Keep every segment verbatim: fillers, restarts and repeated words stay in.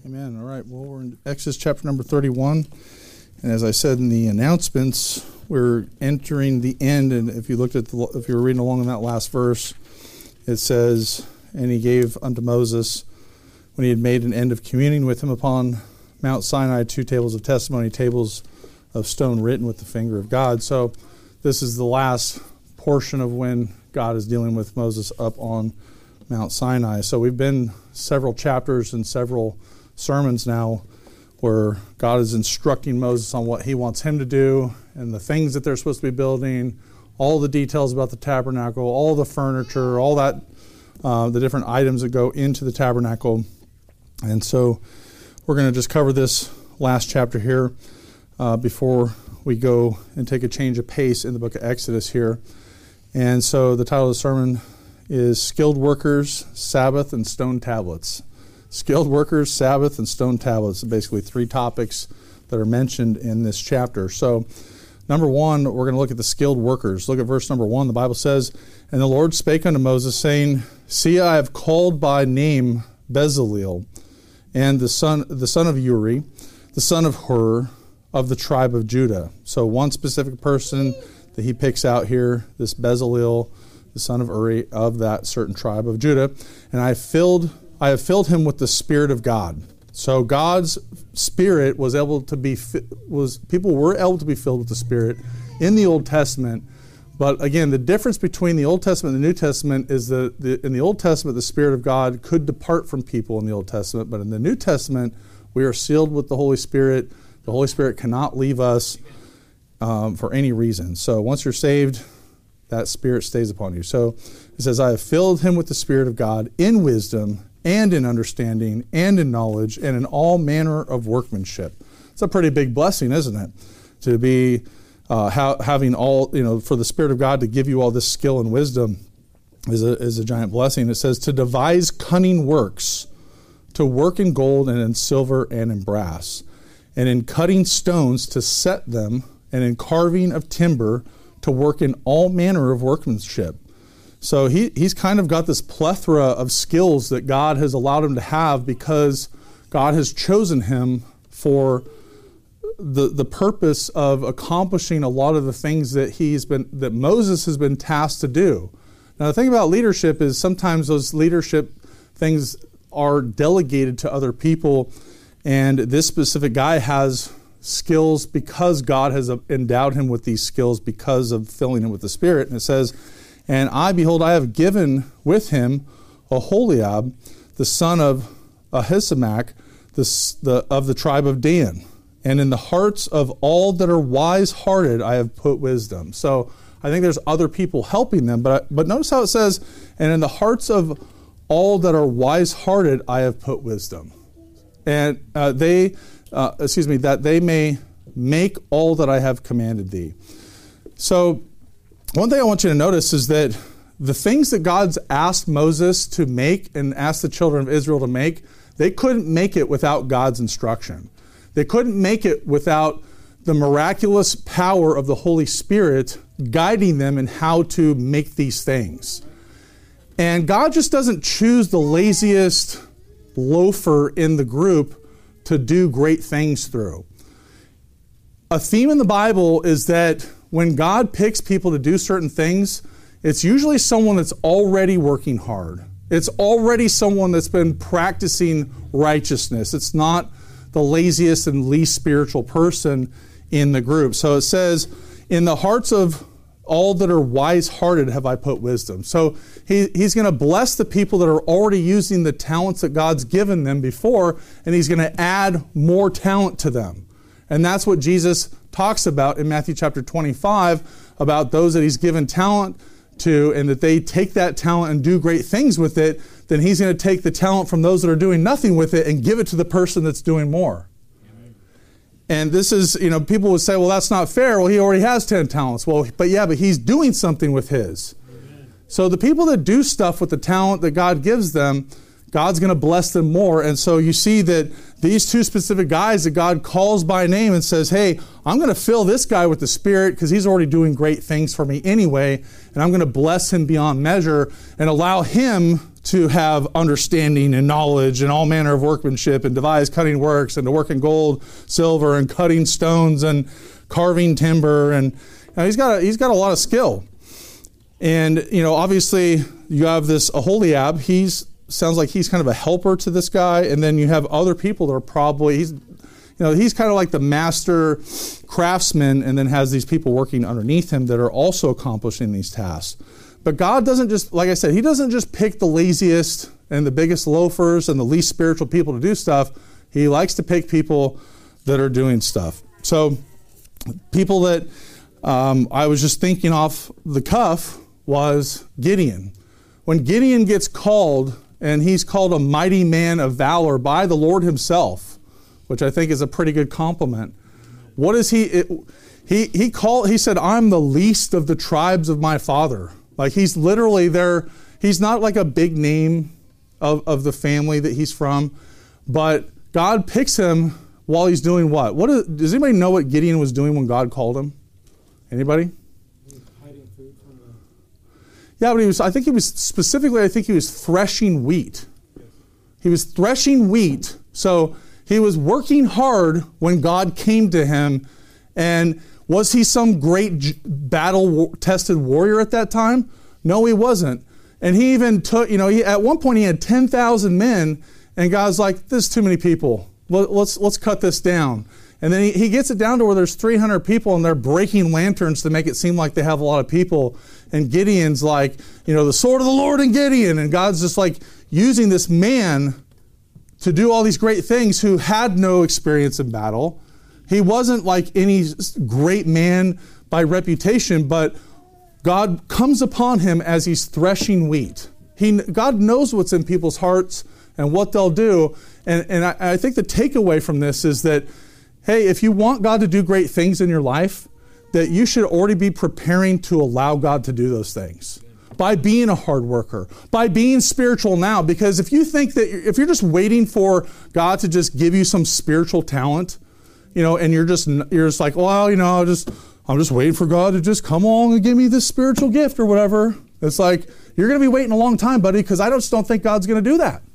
Amen. All right. Well, we're in Exodus chapter number thirty-one. And as I said in the announcements, we're entering the end. And if you looked at the, if you were reading along in that last verse, it says, and he gave unto Moses, when he had made an end of communing with him upon Mount Sinai, two tables of testimony, tables of stone written with the finger of God. So this is the last portion of when God is dealing with Moses up on Mount Sinai. So we've been several chapters and several sermons now where God is instructing Moses on what he wants him to do and the things that they're supposed to be building, all the details about the tabernacle, all the furniture, all that, uh, the different items that go into the tabernacle. And so we're going to just cover this last chapter here uh, before we go and take a change of pace in the book of Exodus here. And so the title of the sermon is Skilled Workers, Sabbath, and Stone Tablets. Skilled Workers, Sabbath, and Stone Tablets. Basically three topics that are mentioned in this chapter. So number one, we're going to look at the skilled workers. Look at verse number one. The Bible says, And the Lord spake unto Moses, saying, See, I have called by name Bezaleel, and the son, the son of Uri, the son of Hur, of the tribe of Judah. So one specific person that he picks out here, this Bezaleel, the son of Uri, of that certain tribe of Judah. And I filled I have filled him with the Spirit of God. So God's Spirit was able to be, was people were able to be filled with the Spirit in the Old Testament. But again, the difference between the Old Testament and the New Testament is that the, in the Old Testament, the Spirit of God could depart from people in the Old Testament. But in the New Testament, we are sealed with the Holy Spirit. The Holy Spirit cannot leave us um, for any reason. So once you're saved, that Spirit stays upon you. So it says, I have filled him with the Spirit of God in wisdom and in understanding, and in knowledge, and in all manner of workmanship. It's a pretty big blessing, isn't it? To be uh, ha- having all, you know, for the Spirit of God to give you all this skill and wisdom is a, is a giant blessing. It says, to devise cunning works, to work in gold and in silver and in brass, and in cutting stones to set them, and in carving of timber to work in all manner of workmanship. So he, he's kind of got this plethora of skills that God has allowed him to have because God has chosen him for the the purpose of accomplishing a lot of the things that he's been that Moses has been tasked to do. Now the thing about leadership is sometimes those leadership things are delegated to other people, and this specific guy has skills because God has endowed him with these skills because of filling him with the Spirit. And it says, And I, behold, I have given with him Oholiab, the son of Ahisamach, the, the, of the tribe of Dan. And in the hearts of all that are wise-hearted, I have put wisdom. So I think there's other people helping them. But, but notice how it says, and in the hearts of all that are wise-hearted, I have put wisdom. And uh, they, uh, excuse me, that they may make all that I have commanded thee. So one thing I want you to notice is that the things that God's asked Moses to make and asked the children of Israel to make, they couldn't make it without God's instruction. They couldn't make it without the miraculous power of the Holy Spirit guiding them in how to make these things. And God just doesn't choose the laziest loafer in the group to do great things through. A theme in the Bible is that when God picks people to do certain things, it's usually someone that's already working hard. It's already someone that's been practicing righteousness. It's not the laziest and least spiritual person in the group. So it says, in the hearts of all that are wise-hearted have I put wisdom. So he, he's going to bless the people that are already using the talents that God's given them before, and he's going to add more talent to them. And that's what Jesus talks about in Matthew chapter twenty-five, about those that he's given talent to and that they take that talent and do great things with it. Then he's going to take the talent from those that are doing nothing with it and give it to the person that's doing more. Amen. And this is, you know, people would say, well, that's not fair. Well, he already has ten talents. Well, but yeah, but he's doing something with his. Amen. So the people that do stuff with the talent that God gives them, God's going to bless them more. And so you see that these two specific guys that God calls by name and says, hey, I'm going to fill this guy with the Spirit because he's already doing great things for me anyway, and I'm going to bless him beyond measure and allow him to have understanding and knowledge and all manner of workmanship and devise cutting works and to work in gold, silver, and cutting stones and carving timber. And you know, he's got a, he's got a lot of skill. And, you know, obviously you have this Aholiab. He's sounds like he's kind of a helper to this guy. And then you have other people that are probably, he's, you know, he's kind of like the master craftsman and then has these people working underneath him that are also accomplishing these tasks. But God doesn't just, like I said, he doesn't just pick the laziest and the biggest loafers and the least spiritual people to do stuff. He likes to pick people that are doing stuff. So people that um, I was just thinking off the cuff was Gideon. When Gideon gets called, and he's called a mighty man of valor by the Lord himself, which I think is a pretty good compliment. What is he? It, he he called. He said, "I'm the least of the tribes of my father." Like he's literally there. He's not like a big name of, of the family that he's from, but God picks him while he's doing what? What is, does anybody know what Gideon was doing when God called him? Anybody? Hiding food from the... Yeah, but he was. I think he was specifically. I think he was threshing wheat. Yes. He was threshing wheat. So he was working hard when God came to him. And was he some great battle-tested warrior at that time? No, he wasn't. And he even took. You know, he, at one point he had ten thousand men, and God's like, "This is too many people. Let's let's cut this down." And then he, he gets it down to where there's three hundred people and they're breaking lanterns to make it seem like they have a lot of people. And Gideon's like, you know, the sword of the Lord and Gideon. And God's just like using this man to do all these great things who had no experience in battle. He wasn't like any great man by reputation, but God comes upon him as he's threshing wheat. He, God knows what's in people's hearts and what they'll do. And, and I, I think the takeaway from this is that, hey, if you want God to do great things in your life, that you should already be preparing to allow God to do those things by being a hard worker, by being spiritual now. Because if you think that, if you're just waiting for God to just give you some spiritual talent, you know, and you're just, you're just like, well, you know, just, I'm just waiting for God to just come along and give me this spiritual gift or whatever. It's like, you're going to be waiting a long time, buddy, because I just don't think God's going to do that.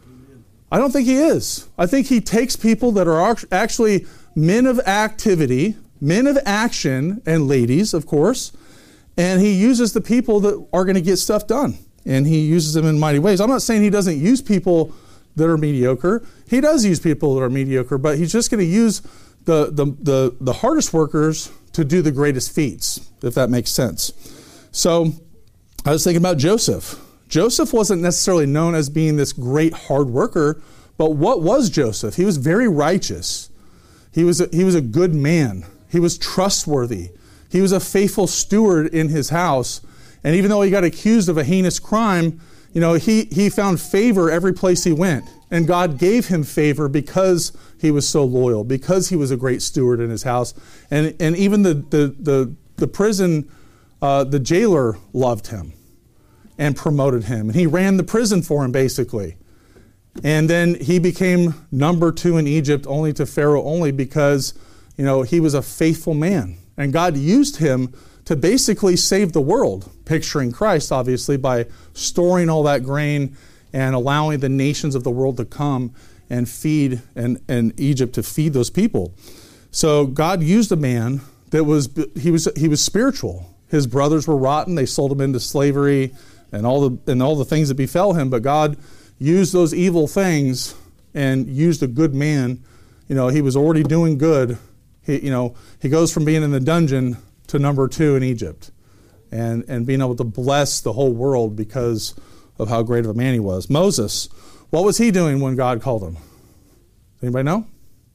I don't think he is. I think he takes people that are actually men of activity, men of action, and ladies, of course, and he uses the people that are going to get stuff done, and he uses them in mighty ways. I'm not saying he doesn't use people that are mediocre. He does use people that are mediocre, but he's just going to use the, the, the, the hardest workers to do the greatest feats, if that makes sense. So I was thinking about Joseph. Joseph wasn't necessarily known as being this great hard worker, but what was Joseph? He was very righteous. He was a, he was a good man. He was trustworthy. He was a faithful steward in his house. And even though he got accused of a heinous crime, you know, he, he found favor every place he went. And God gave him favor because he was so loyal, because he was a great steward in his house. And, and even the, the, the, the prison, uh, the jailer loved him and promoted him. And he ran the prison for him, basically. And then he became number two in Egypt, only to Pharaoh only because, you know, he was a faithful man. And God used him to basically save the world, picturing Christ, obviously, by storing all that grain and allowing the nations of the world to come and feed, and, and Egypt to feed those people. So God used a man that was, he was, he was spiritual. His brothers were rotten. They sold him into slavery and all the, and all the things that befell him. But God used those evil things and used a good man. You know, he was already doing good. He, you know, he goes from being in the dungeon to number two in Egypt, and, and being able to bless the whole world because of how great of a man he was. Moses, what was he doing when God called him? Anybody know?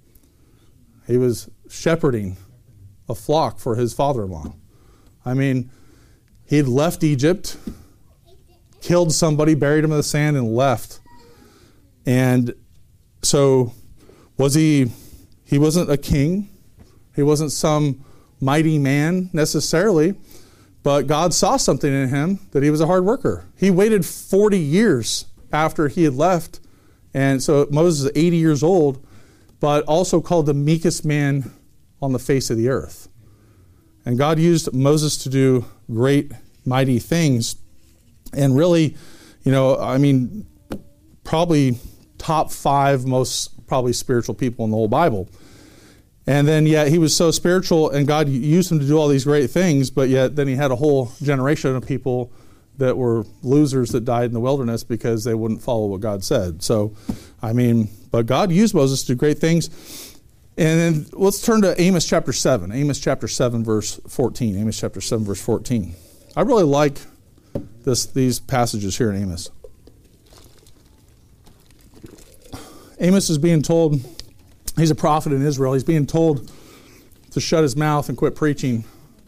He was shepherding a flock for his father-in-law. I mean, he'd left Egypt, killed somebody, buried him in the sand, and left. And so was he, he wasn't a king. He wasn't some mighty man necessarily, but God saw something in him that he was a hard worker. He waited forty years after he had left. And so Moses is eighty years old, but also called the meekest man on the face of the earth. And God used Moses to do great, mighty things. And really, you know, I mean, probably top five most probably spiritual people in the whole Bible. And then yet he was so spiritual and God used him to do all these great things, but yet then he had a whole generation of people that were losers that died in the wilderness because they wouldn't follow what God said. So, I mean, but God used Moses to do great things. And then let's turn to Amos chapter seven. Amos chapter seven, verse fourteen. Amos chapter seven, verse fourteen. I really like this these passages here in Amos. Amos is being told, he's a prophet in Israel, he's being told to shut his mouth and quit preaching.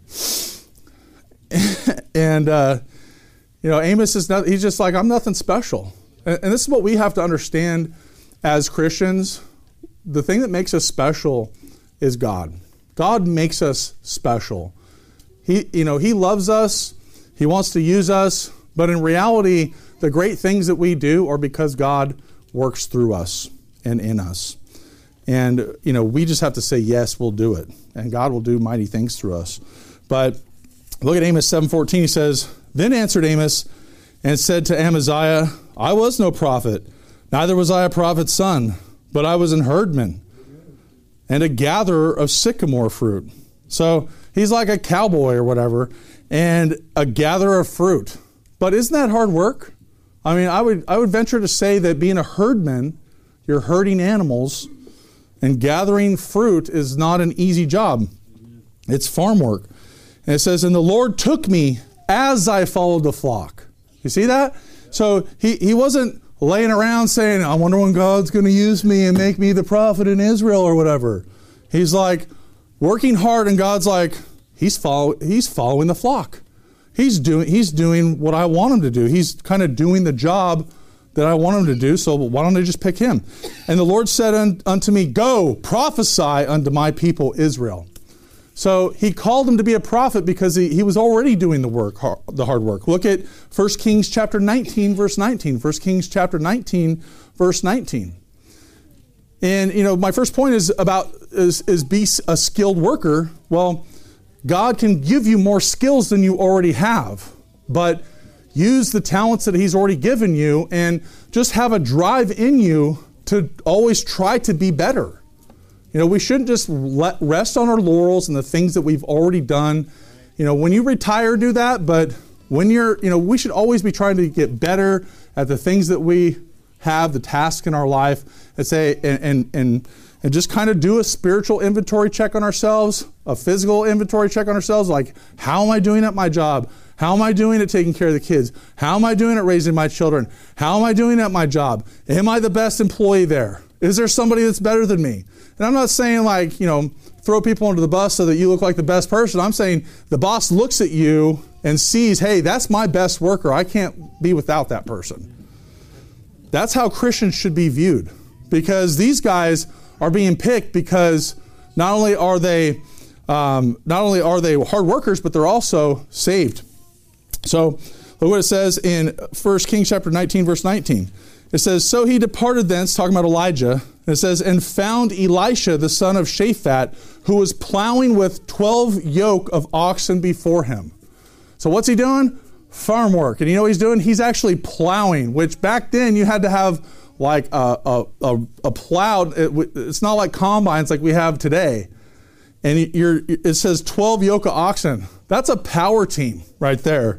and, uh, you know, Amos is not, he's just like, I'm nothing special. And, and this is what we have to understand as Christians. The thing that makes us special is God. God makes us special. He, you know, He loves us. He wants to use us. But in reality, the great things that we do are because God works through us and in us. And, you know, we just have to say, yes, we'll do it. And God will do mighty things through us. But look at Amos seven fourteen. He says, Then answered Amos and said to Amaziah, I was no prophet, neither was I a prophet's son, but I was an herdman and a gatherer of sycamore fruit. So he's like a cowboy or whatever, and a gatherer of fruit. But isn't that hard work? I mean, I would I would venture to say that being a herdman, you're herding animals, and gathering fruit is not an easy job. It's farm work. And it says, and the Lord took me as I followed the flock. You see that? So he, he wasn't laying around saying, I wonder when God's going to use me and make me the prophet in Israel or whatever. He's like working hard, and God's like, he's follow, he's following the flock. He's doing, he's doing what I want him to do. He's kind of doing the job that I want him to do, so why don't I just pick him? And the Lord said un, unto me, Go, prophesy unto my people Israel. So he called him to be a prophet because he, he was already doing the work, the hard work. Look at First Kings chapter nineteen, verse nineteen. First Kings chapter nineteen, verse nineteen. And, you know, my first point is about, is, is be a skilled worker. Well, God can give you more skills than you already have, but use the talents that he's already given you and just have a drive in you to always try to be better. You know, we shouldn't just let rest on our laurels and the things that we've already done. You know, when you retire, do that, but when you're, you know, we should always be trying to get better at the things that we have, the tasks in our life, and say, and and and, and just kind of do a spiritual inventory check on ourselves, a physical inventory check on ourselves, like, how am I doing at my job? How am I doing at taking care of the kids? How am I doing at raising my children? How am I doing at my job? Am I the best employee there? Is there somebody that's better than me? And I'm not saying, like, you know, throw people under the bus so that you look like the best person. I'm saying the boss looks at you and sees, hey, that's my best worker. I can't be without that person. That's how Christians should be viewed, because these guys are being picked because not only are they um, not only are they hard workers, but they're also saved. So look what it says in First Kings chapter nineteen, verse nineteen. It says, So he departed thence, talking about Elijah. And it says, and found Elisha, the son of Shaphat, who was plowing with twelve yoke of oxen before him. So what's he doing? Farm work. And you know what he's doing? He's actually plowing, which back then you had to have like a, a, a, a plowed, it, it's not like combines like we have today. And you're, it says twelve yoke of oxen. That's a power team right there.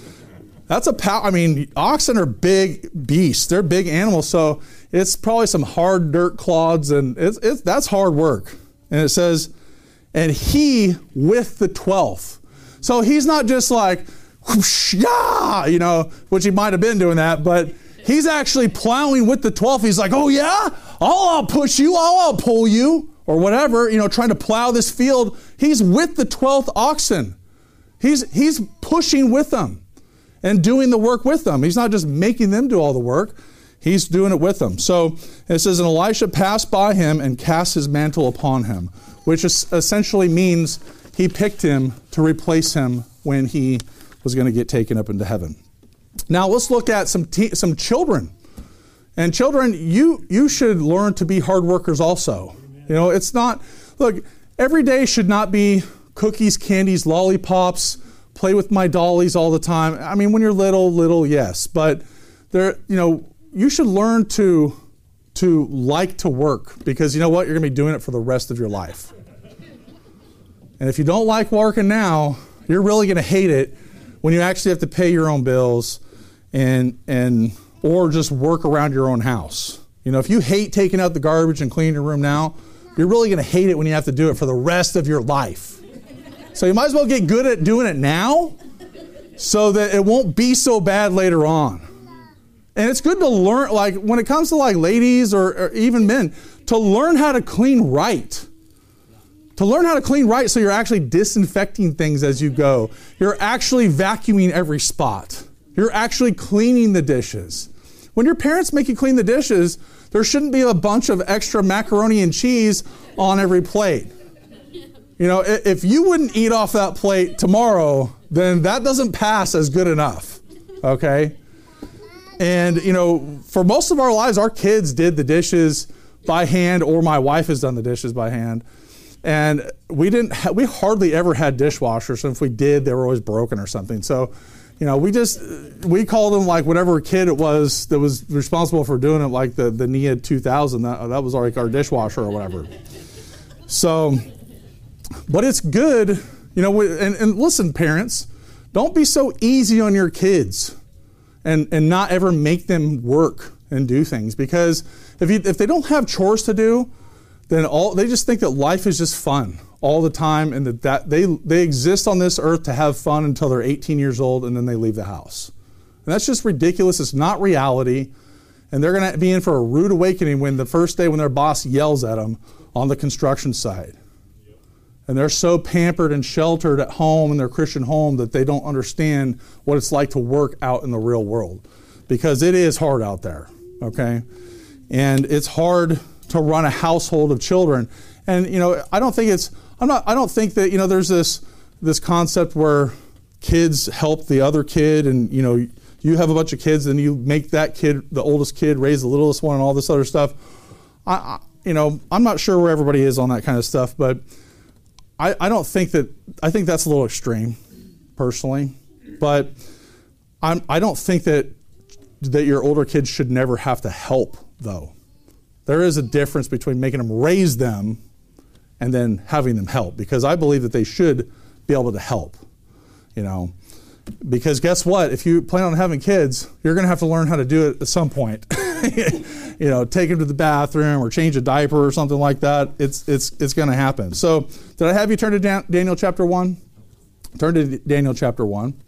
That's a power, I mean, oxen are big beasts. They're big animals, so it's probably some hard dirt clods, and it's, it's that's hard work. And it says, and he with the twelfth. So he's not just like, whoosh, yeah, you know, which he might have been doing that, but he's actually plowing with the twelfth. He's like, oh yeah, I'll, I'll push you, I'll, I'll pull you, or whatever, you know, trying to plow this field. He's with the twelfth oxen. He's he's pushing with them and doing the work with them. He's not just making them do all the work. He's doing it with them. So it says, and Elisha passed by him and cast his mantle upon him, which is essentially means he picked him to replace him when he was going to get taken up into heaven. Now let's look at some te- some children And children, you you should learn to be hard workers also. Amen. You know, it's not, look, every day should not be cookies, candies, lollipops, play with my dollies all the time. I mean, when you're little, little, yes. But there, you know, you should learn to to like to work, because you know what? You're going to be doing it for the rest of your life. And if you don't like working now, you're really going to hate it when you actually have to pay your own bills and and or just work around your own house. You know, if you hate taking out the garbage and cleaning your room now, you're really going to hate it when you have to do it for the rest of your life. So you might as well get good at doing it now so that it won't be so bad later on. And it's good to learn, like when it comes to like ladies or, or even men, to learn how to clean right. To learn how to clean right so you're actually disinfecting things as you go. You're actually vacuuming every spot. You're actually cleaning the dishes. When your parents make you clean the dishes, there shouldn't be a bunch of extra macaroni and cheese on every plate. You know, if you wouldn't eat off that plate tomorrow, then that doesn't pass as good enough, okay? And, you know, for most of our lives, our kids did the dishes by hand, or my wife has done the dishes by hand. And we didn't, ha- we hardly ever had dishwashers. And if we did, they were always broken or something. So, you know, we just, we called them like whatever kid it was that was responsible for doing it, like the, the N I A two thousand, that, that was like our dishwasher or whatever. So, but it's good, you know, and, and listen, parents, don't be so easy on your kids and, and not ever make them work and do things. Because if you, if they don't have chores to do, then all they just think that life is just fun all the time, and that, that they they exist on this earth to have fun until they're eighteen years old, and then they leave the house. And that's just ridiculous. It's not reality. And they're going to be in for a rude awakening when the first day when their boss yells at them on the construction site. And they're so pampered and sheltered at home in their Christian home that they don't understand what it's like to work out in the real world. Because it is hard out there, okay? And it's hard to run a household of children. And, you know, I don't think it's, I'm not, I don't think that, you know, there's this, this concept where kids help the other kid, and, you know, you have a bunch of kids and you make that kid, the oldest kid, raise the littlest one and all this other stuff. I, I you know, I'm not sure where everybody is on that kind of stuff, but I, I don't think that, I think that's a little extreme, personally. But I'm, I don't think that, that your older kids should never have to help, though. There is a difference between making them raise them and then having them help, because I believe that they should be able to help, you know. Because guess what? If you plan on having kids, you're going to have to learn how to do it at some point. You know, take them to the bathroom or change a diaper or something like that. It's it's it's going to happen. So, did I have you turn to Dan- Daniel chapter one? Turn to Daniel chapter one.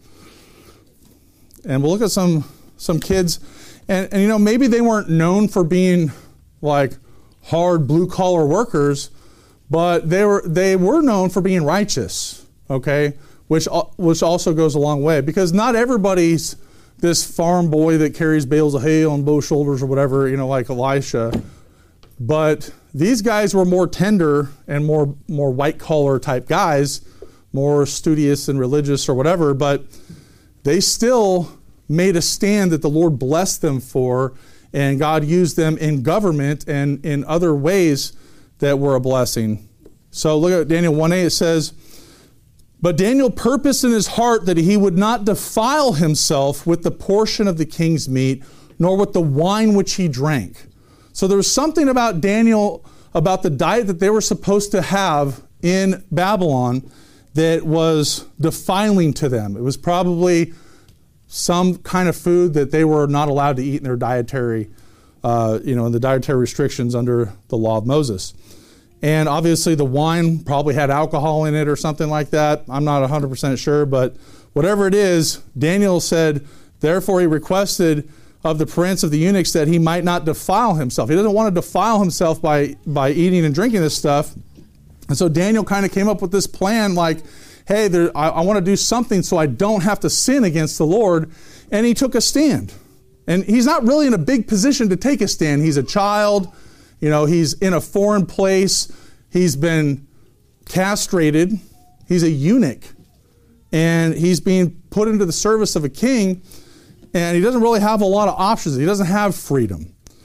And we'll look at some some kids. And, and you know, maybe they weren't known for being like hard blue-collar workers, but they were they were known for being righteous, okay? Which which also goes a long way, because not everybody's this farm boy that carries bales of hay on both shoulders or whatever, you know, like Elisha. But these guys were more tender and more more white-collar type guys, more studious and religious or whatever, but they still made a stand that the Lord blessed them for, and God used them in government and in other ways that were a blessing. So look at Daniel one eight, it says, "But Daniel purposed in his heart that he would not defile himself with the portion of the king's meat, nor with the wine which he drank." So there was something about Daniel, about the diet that they were supposed to have in Babylon, that was defiling to them. It was probably some kind of food that they were not allowed to eat in their dietary, uh, you know, in the dietary restrictions under the law of Moses. And obviously the wine probably had alcohol in it or something like that. I'm not one hundred percent sure, but whatever it is, Daniel said, therefore he requested of the prince of the eunuchs that he might not defile himself. He doesn't want to defile himself by, by eating and drinking this stuff. And so Daniel kind of came up with this plan like, hey, there, I, I want to do something so I don't have to sin against the Lord. And he took a stand. And he's not really in a big position to take a stand. He's a child. You know, he's in a foreign place. He's been castrated. He's a eunuch. And he's being put into the service of a king. And he doesn't really have a lot of options. He doesn't have freedom.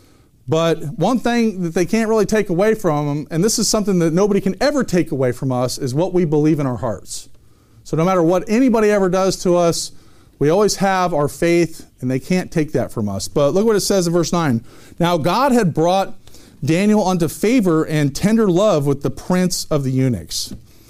But one thing that they can't really take away from them, and this is something that nobody can ever take away from us, is what we believe in our hearts. So no matter what anybody ever does to us, we always have our faith, and they can't take that from us. But look what it says in verse nine. Now God had brought Daniel unto favor and tender love with the prince of the eunuchs.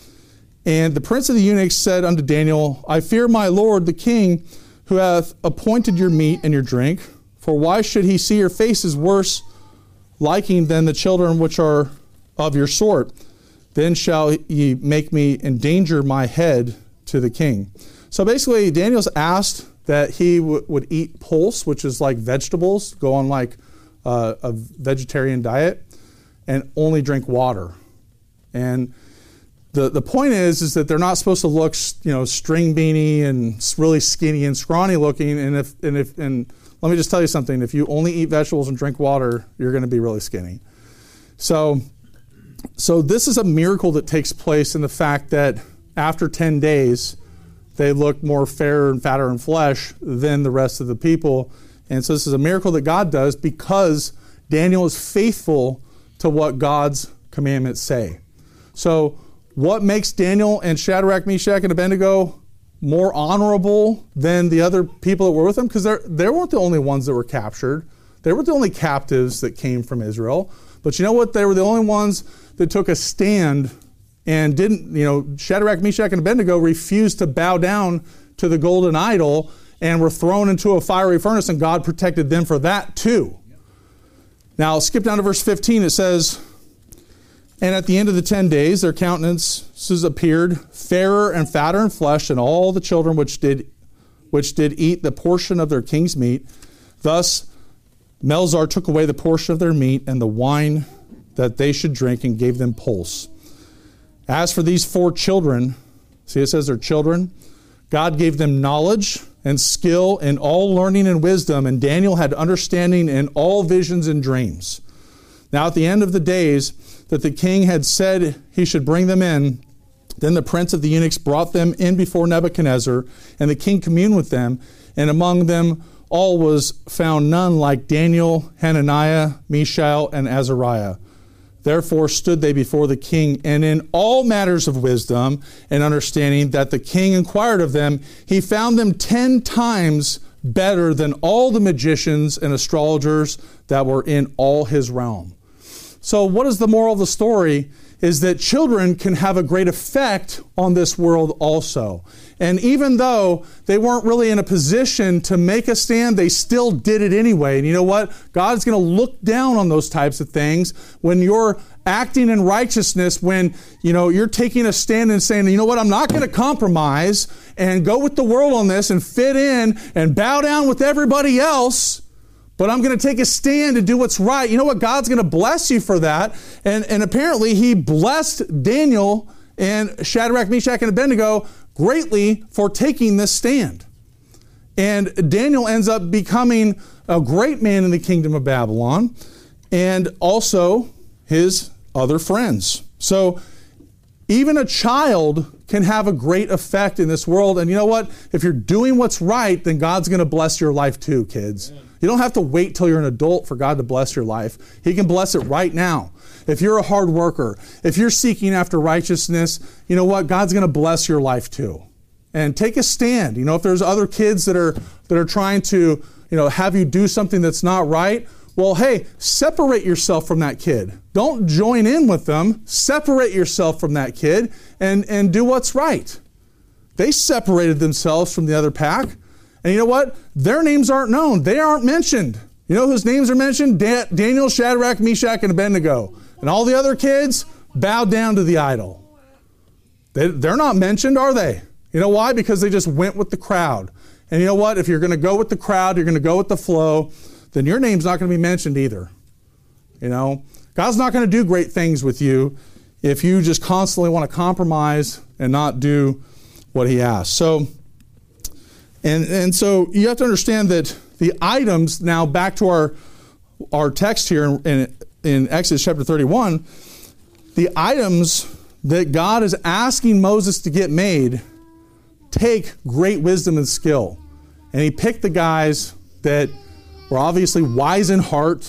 And the prince of the eunuchs said unto Daniel, I fear my lord the king, who hath appointed your meat and your drink. For why should he see your faces worse liking than the children which are of your sort? Then shall ye make me endanger my head to the king. So basically, Daniel's asked that he w- would eat pulse, which is like vegetables, go on like uh, a vegetarian diet, and only drink water. And the the point is, is that they're not supposed to look, you know, string beanie and really skinny and scrawny looking. And if and if and let me just tell you something: if you only eat vegetables and drink water, you're going to be really skinny. So, so this is a miracle that takes place in the fact that after ten days, they look more fairer and fatter in flesh than the rest of the people. And so this is a miracle that God does because Daniel is faithful to what God's commandments say. So what makes Daniel and Shadrach, Meshach, and Abednego more honorable than the other people that were with them? Because they weren't the only ones that were captured. They weren't the only captives that came from Israel. But you know what? They were the only ones that took a stand and didn't, you know, Shadrach, Meshach, and Abednego refused to bow down to the golden idol and were thrown into a fiery furnace, and God protected them for that too. Now, I'll skip down to verse fifteen. It says, and at the end of the ten days, their countenances appeared fairer and fatter in flesh than all the children which did, which did eat the portion of their king's meat. Thus, Melzar took away the portion of their meat and the wine that they should drink and gave them pulse. As for these four children, see it says they're children, God gave them knowledge and skill in all learning and wisdom, and Daniel had understanding in all visions and dreams. Now at the end of the days that the king had said he should bring them in, then the prince of the eunuchs brought them in before Nebuchadnezzar, and the king communed with them, and among them all was found none like Daniel, Hananiah, Mishael, and Azariah. Therefore stood they before the king, and in all matters of wisdom and understanding that the king inquired of them, he found them ten times better than all the magicians and astrologers that were in all his realm. So what is the moral of the story? Is that children can have a great effect on this world also. And even though they weren't really in a position to make a stand, they still did it anyway. And you know what? God's going to look down on those types of things when you're acting in righteousness, when you know you're taking a stand and saying, you know what, I'm not going to compromise and go with the world on this and fit in and bow down with everybody else. But I'm going to take a stand and do what's right. You know what? God's going to bless you for that. And, and apparently he blessed Daniel and Shadrach, Meshach, and Abednego greatly for taking this stand. And Daniel ends up becoming a great man in the kingdom of Babylon, and also his other friends. So even a child can have a great effect in this world. And you know what? If you're doing what's right, then God's going to bless your life too, kids. Amen. You don't have to wait till you're an adult for God to bless your life. He can bless it right now. If you're a hard worker, if you're seeking after righteousness, you know what? God's going to bless your life too. And take a stand. You know, if there's other kids that are that are trying to, you know, have you do something that's not right, well, hey, separate yourself from that kid. Don't join in with them. Separate yourself from that kid and, and do what's right. They separated themselves from the other pack. And you know what? Their names aren't known. They aren't mentioned. You know whose names are mentioned? Da- Daniel, Shadrach, Meshach, and Abednego. And all the other kids bowed down to the idol. They, they're not mentioned, are they? You know why? Because they just went with the crowd. And you know what? If you're going to go with the crowd, you're going to go with the flow, then your name's not going to be mentioned either. You know, God's not going to do great things with you if you just constantly want to compromise and not do what he asks. So, and and so you have to understand that the items, now back to our our text here in, in, in Exodus chapter thirty-one, the items that God is asking Moses to get made take great wisdom and skill. And he picked the guys that were obviously wise in heart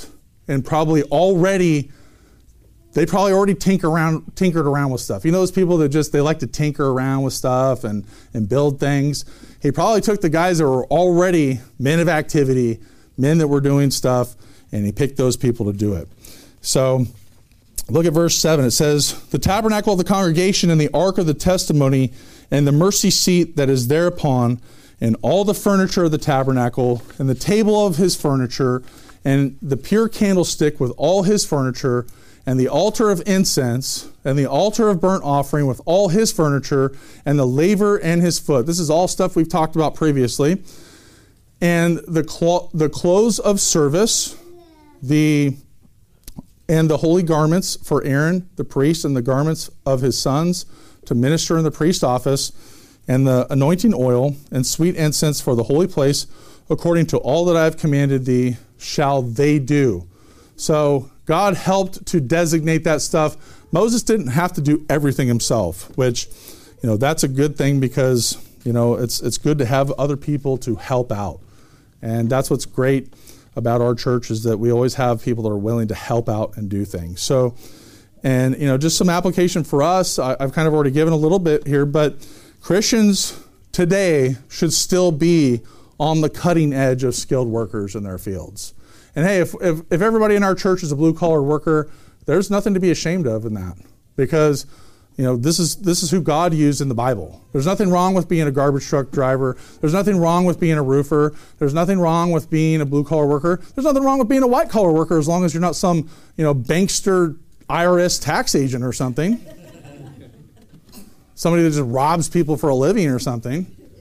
and probably already, they probably already tinker around, tinkered around with stuff. You know those people that just, they like to tinker around with stuff and, and build things? He probably took the guys that were already men of activity, men that were doing stuff, and he picked those people to do it. So look at verse seven. It says, the tabernacle of the congregation and the ark of the testimony and the mercy seat that is thereupon, and all the furniture of the tabernacle, and the table of his furniture, and the pure candlestick with all his furniture, and the altar of incense, and the altar of burnt offering with all his furniture, and the laver and his foot. This is all stuff we've talked about previously. And the clo- the clothes of service, the and the holy garments for Aaron the priest, and the garments of his sons to minister in the priest office, and the anointing oil and sweet incense for the holy place, according to all that I have commanded thee, shall they do. So God helped to designate that stuff. Moses didn't have to do everything himself, which, you know, that's a good thing because, you know, it's it's good to have other people to help out. And that's what's great about our church is that we always have people that are willing to help out and do things. So, and, you know, just some application for us, I, I've kind of already given a little bit here, but Christians today should still be on the cutting edge of skilled workers in their fields. And hey, if, if, if everybody in our church is a blue-collar worker, there's nothing to be ashamed of in that, because, you know, this is this is who God used in the Bible. There's nothing wrong with being a garbage truck driver. There's nothing wrong with being a roofer. There's nothing wrong with being a blue-collar worker. There's nothing wrong with being a white-collar worker as long as you're not some, you know, bankster I R S tax agent or something. Somebody that just robs people for a living or something.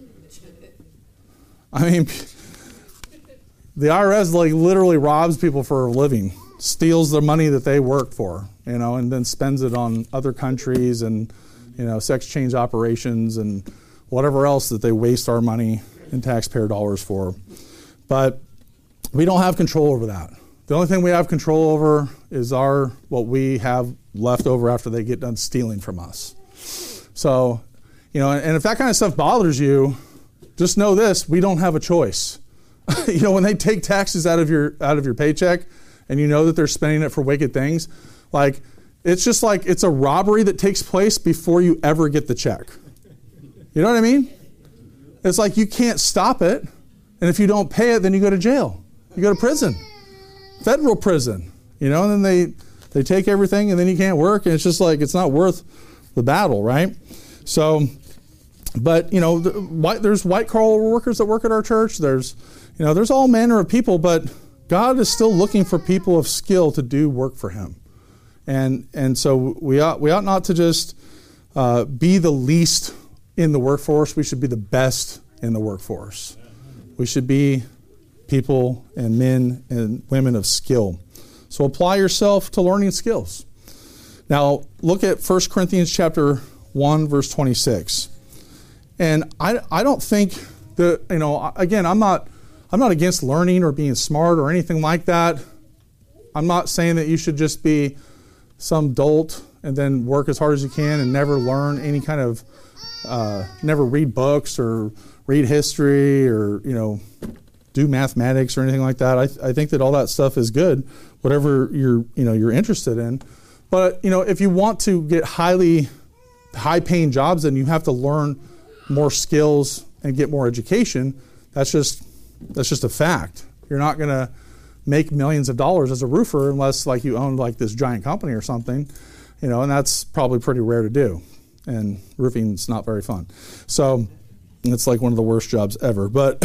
I mean, the I R S like literally robs people for a living, steals the money that they work for, you know, and then spends it on other countries and, you know, sex change operations and whatever else that they waste our money and taxpayer dollars for. But we don't have control over that. The only thing we have control over is our what we have left over after they get done stealing from us. So, you know, and if that kind of stuff bothers you, just know this: we don't have a choice. You know, when they take taxes out of your out of your paycheck, and you know that they're spending it for wicked things, like it's just like it's a robbery that takes place before you ever get the check. You know what I mean? It's like you can't stop it, and if you don't pay it, then you go to jail. You go to prison. Federal prison, you know, and then they, they take everything and then you can't work, and it's just like, it's not worth the battle, right? So, but, you know, the white, there's white-collar workers that work at our church. There's, you know, there's all manner of people, but God is still looking for people of skill to do work for him. And and so we ought, we ought not to just uh, be the least in the workforce. We should be the best in the workforce. We should be people and men and women of skill. So apply yourself to learning skills. Now look at First Corinthians chapter one, verse twenty-six. And I I don't think that, you know, again, I'm not I'm not against learning or being smart or anything like that. I'm not saying that you should just be some dolt and then work as hard as you can and never learn any kind of uh, never read books or read history or, you know, do mathematics or anything like that. I, th- I think that all that stuff is good, whatever you're, you know, you're interested in. But, you know, if you want to get highly, high-paying jobs, then you have to learn more skills and get more education. That's just, that's just a fact. You're not going to make millions of dollars as a roofer unless, like, you own like this giant company or something, you know, and that's probably pretty rare to do. And roofing's not very fun. So it's like one of the worst jobs ever. But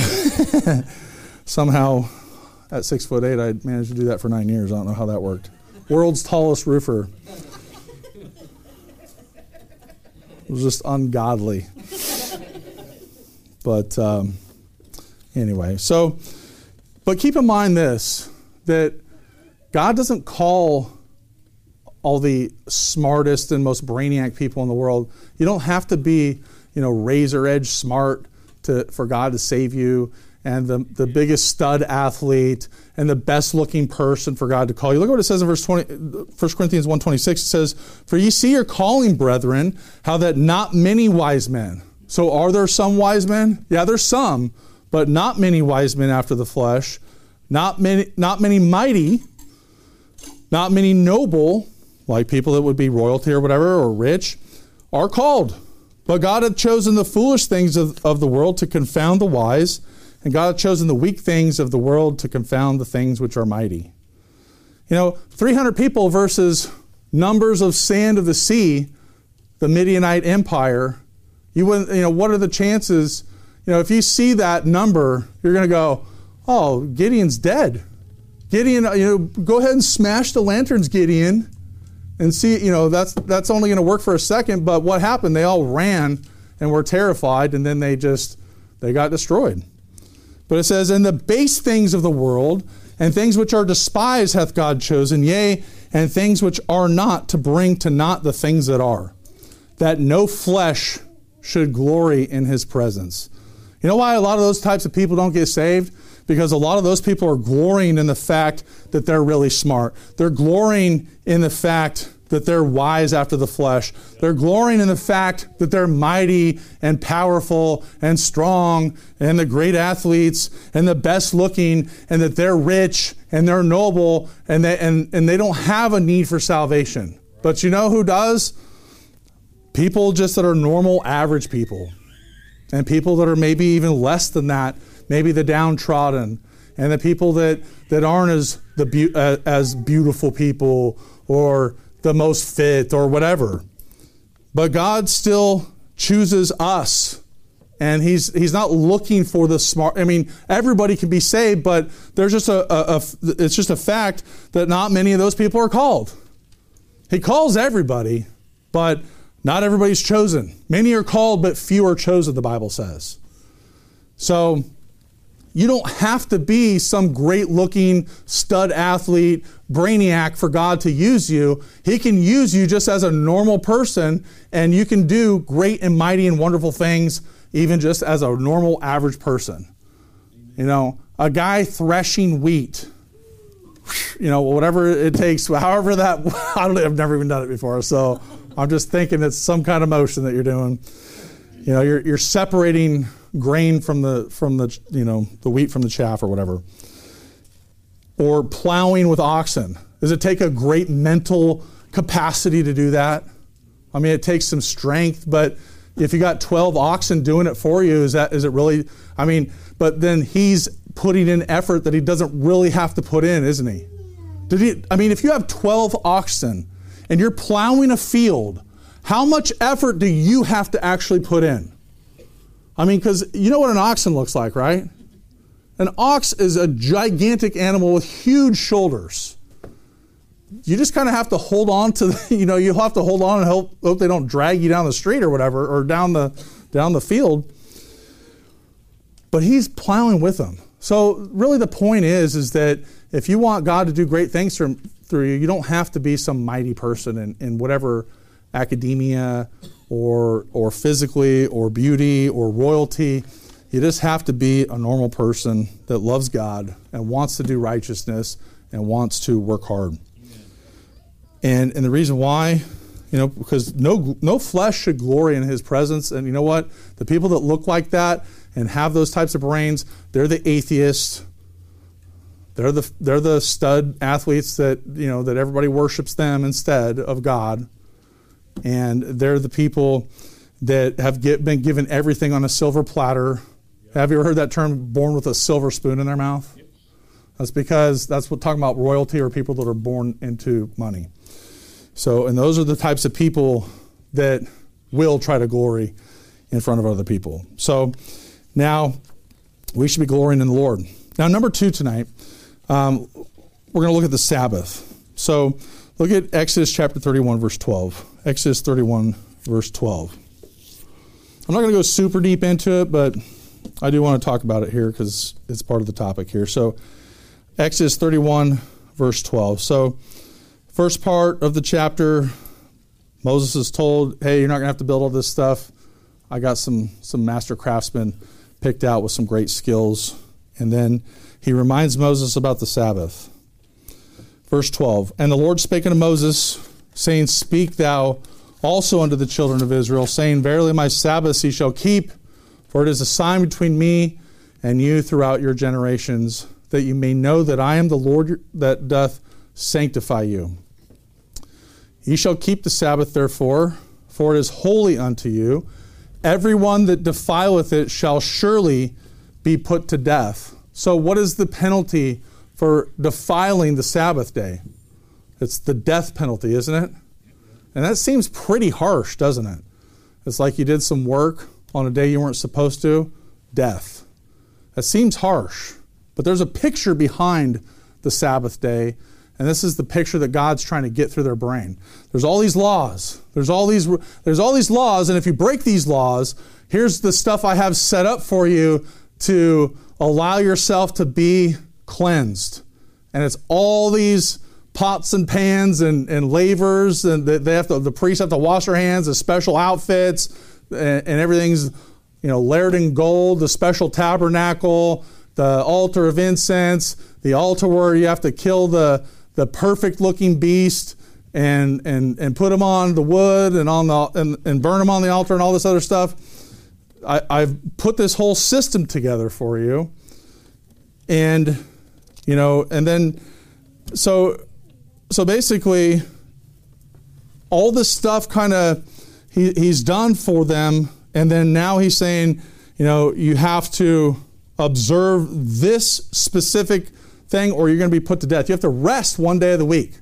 somehow, at six foot eight, I managed to do that for nine years. I don't know how that worked. World's tallest roofer. It was just ungodly. But um, anyway, so, but keep in mind this, that God doesn't call all the smartest and most brainiac people in the world. You don't have to be, you know, razor edge smart to for God to save you, and the, the biggest stud athlete and the best looking person for God to call you. Look at what it says in verse twenty, First Corinthians one twenty-six. It says, "For ye see your calling, brethren, how that not many wise men." So are there some wise men? Yeah, there's some, but not many wise men after the flesh, not many, not many mighty, Not many noble, like people that would be royalty or whatever, or rich, are called. But God hath chosen the foolish things of, of the world to confound the wise, and God hath chosen the weak things of the world to confound the things which are mighty. You know, three hundred people versus numbers of sand of the sea, the Midianite empire. You wouldn't, you know, what are the chances? You know, if you see that number, you're going to go, oh, Gideon's dead. Gideon, you know, go ahead and smash the lanterns, Gideon, and see, you know, that's that's only going to work for a second. But what happened? They all ran and were terrified, and then they just, they got destroyed. But it says, and the base things of the world, and things which are despised hath God chosen, yea, and things which are not, to bring to naught the things that are, that no flesh should glory in his presence. You know why a lot of those types of people don't get saved? Because a lot of those people are glorying in the fact that they're really smart. They're glorying in the fact that they're wise after the flesh. They're glorying in the fact that they're mighty and powerful and strong and the great athletes and the best looking, and that they're rich and they're noble, and they, and, and they don't have a need for salvation. But you know who does? People just that are normal, average people. And people that are maybe even less than that, maybe the downtrodden, and the people that, that aren't as the be- uh, as beautiful people or the most fit or whatever. But God still chooses us, and he's he's not looking for the smart. I mean, everybody can be saved, but there's just a, a, a it's just a fact that not many of those people are called. He calls everybody, but not everybody's chosen. Many are called, but few are chosen, the Bible says. So you don't have to be some great-looking stud athlete, brainiac for God to use you. He can use you just as a normal person, and you can do great and mighty and wonderful things even just as a normal, average person. You know, a guy threshing wheat, you know, whatever it takes, however that, I don't, I've never even done it before, so I'm just thinking it's some kind of motion that you're doing. You know, you're you're separating grain from the from the you know the wheat from the chaff or whatever. Or plowing with oxen. Does it take a great mental capacity to do that? I mean, it takes some strength, but if you got twelve oxen doing it for you, is that is it really? I mean, but then he's putting in effort that he doesn't really have to put in, isn't he? Did he? I mean, if you have twelve oxen and you're plowing a field, how much effort do you have to actually put in? I mean, because you know what an oxen looks like, right? An ox is a gigantic animal with huge shoulders. You just kind of have to hold on to, the, you know, you'll have to hold on and hope, hope they don't drag you down the street or whatever, or down the down the field. But he's plowing with them. So really the point is, is that if you want God to do great things through, through you, you don't have to be some mighty person in, in whatever academia or or physically or beauty or royalty. You just have to be a normal person that loves God and wants to do righteousness and wants to work hard. Amen. And and the reason why, you know, because no no flesh should glory in his presence. And you know what? The people that look like that and have those types of brains, they're the atheists. They're the they're the stud athletes that, you know, that everybody worships them instead of God. And they're the people that have get, been given everything on a silver platter. Yep. Have you ever heard that term, born with a silver spoon in their mouth? Yep. That's because that's what talking about royalty, or people that are born into money. So, and those are the types of people that will try to glory in front of other people. So now we should be glorying in the Lord. Now, number two tonight, um, we're going to look at the Sabbath. So look at Exodus chapter thirty-one, verse twelve. Exodus thirty-one, verse twelve. I'm not going to go super deep into it, but I do want to talk about it here because it's part of the topic here. So Exodus thirty-one, verse twelve. So first part of the chapter, Moses is told, hey, you're not going to have to build all this stuff. I got some, some master craftsmen picked out with some great skills. And then he reminds Moses about the Sabbath. Verse twelve, and the Lord spake unto Moses, saying, speak thou also unto the children of Israel, saying, verily my Sabbaths ye shall keep, for it is a sign between me and you throughout your generations, that you may know that I am the Lord that doth sanctify you. Ye shall keep the Sabbath, therefore, for it is holy unto you. Everyone that defileth it shall surely be put to death. So what is the penalty for defiling the Sabbath day? It's the death penalty, isn't it? And that seems pretty harsh, doesn't it? It's like you did some work on a day you weren't supposed to, death. That seems harsh. But there's a picture behind the Sabbath day, and this is the picture that God's trying to get through their brain. There's all these laws. There's all these there's all these laws, and if you break these laws, here's the stuff I have set up for you to allow yourself to be cleansed. And it's all these pots and pans and, and lavers, and they have to, the priests have to wash their hands, the special outfits, and, and everything's, you know, layered in gold, the special tabernacle, the altar of incense, the altar where you have to kill the, the perfect looking beast and, and, and put them on the wood and on the and, and burn them on the altar and all this other stuff. I, I've put this whole system together for you. And, you know, and then, so, so basically, all this stuff kind of, he, he's done for them. And then now he's saying, you know, you have to observe this specific thing or you're going to be put to death. You have to rest one day of the week.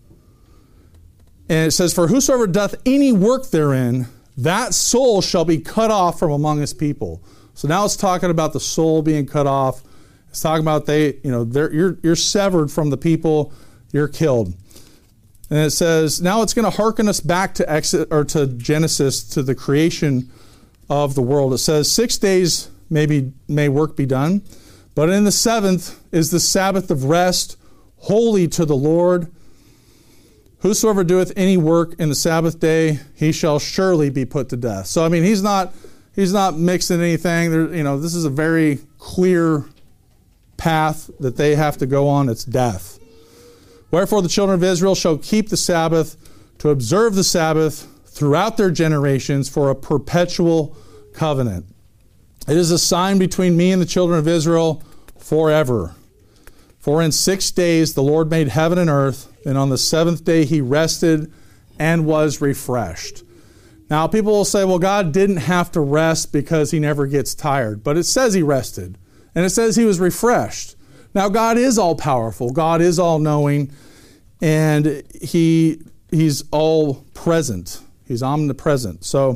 And it says, for whosoever doth any work therein, that soul shall be cut off from among his people. So now it's talking about the soul being cut off. It's talking about they, you know, they're, you're, you're severed from the people, you're killed. And it says, now it's going to hearken us back to Exodus, or to Genesis, to the creation of the world. It says, six days maybe may work be done, but in the seventh is the Sabbath of rest, holy to the Lord. Whosoever doeth any work in the Sabbath day, he shall surely be put to death. So I mean, he's not he's not mixing anything. There, you know, this is a very clear path that they have to go on. It's death. Wherefore the children of Israel shall keep the Sabbath, to observe the Sabbath throughout their generations for a perpetual covenant. It is a sign between me and the children of Israel forever. For in six days the Lord made heaven and earth, and on the seventh day he rested and was refreshed. Now people will say, well, God didn't have to rest because he never gets tired. But it says he rested, and it says he was refreshed. Now God is all powerful. God is all knowing, and he he's all present. He's omnipresent. So,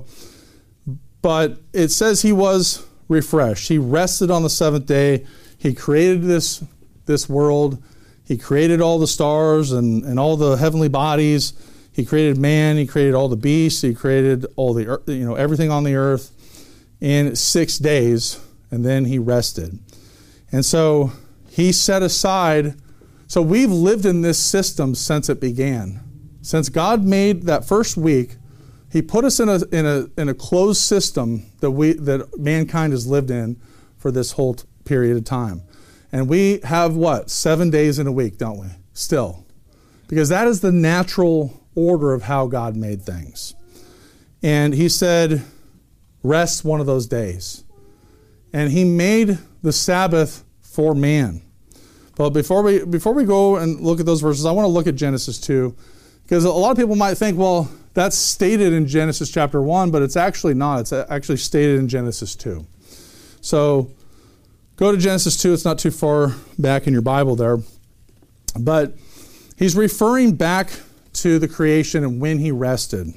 but it says he was refreshed. He rested on the seventh day. He created this, this world. He created all the stars and, and all the heavenly bodies. He created man. He created all the beasts. He created all the earth, you know, everything on the earth in six days, and then he rested. And so he set aside. So we've lived in this system since it began. Since God made that first week, he put us in a in a in a closed system that we that mankind has lived in for this whole t- period of time. And we have what? Seven days in a week, don't we? Still. Because that is the natural order of how God made things. And he said, rest one of those days. And he made the Sabbath for man. But before we before we go and look at those verses, I want to look at Genesis two. Because a lot of people might think, well, that's stated in Genesis chapter one, but it's actually not. It's actually stated in Genesis two. So go to Genesis two. It's not too far back in your Bible there. But he's referring back to the creation and when he rested.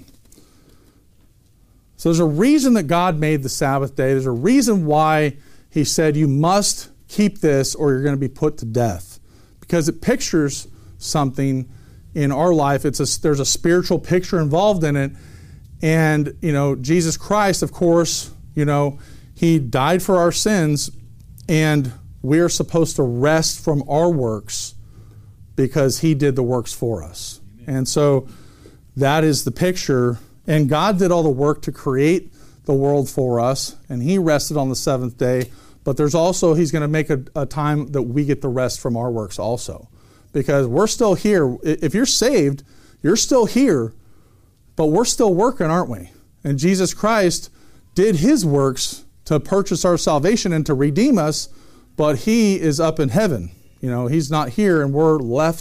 So there's a reason that God made the Sabbath day. There's a reason why he said you must keep this or you're going to be put to death. Because it pictures something in our life. It's a, there's a spiritual picture involved in it. And, you know, Jesus Christ, of course, you know, he died for our sins, and we're supposed to rest from our works because he did the works for us. Amen. And so that is the picture. And God did all the work to create the world for us, and he rested on the seventh day. But there's also, he's going to make a, a time that we get the rest from our works also. Because we're still here. If you're saved, you're still here, but we're still working, aren't we? And Jesus Christ did his works to purchase our salvation and to redeem us, but he is up in heaven. You know, he's not here, and we're left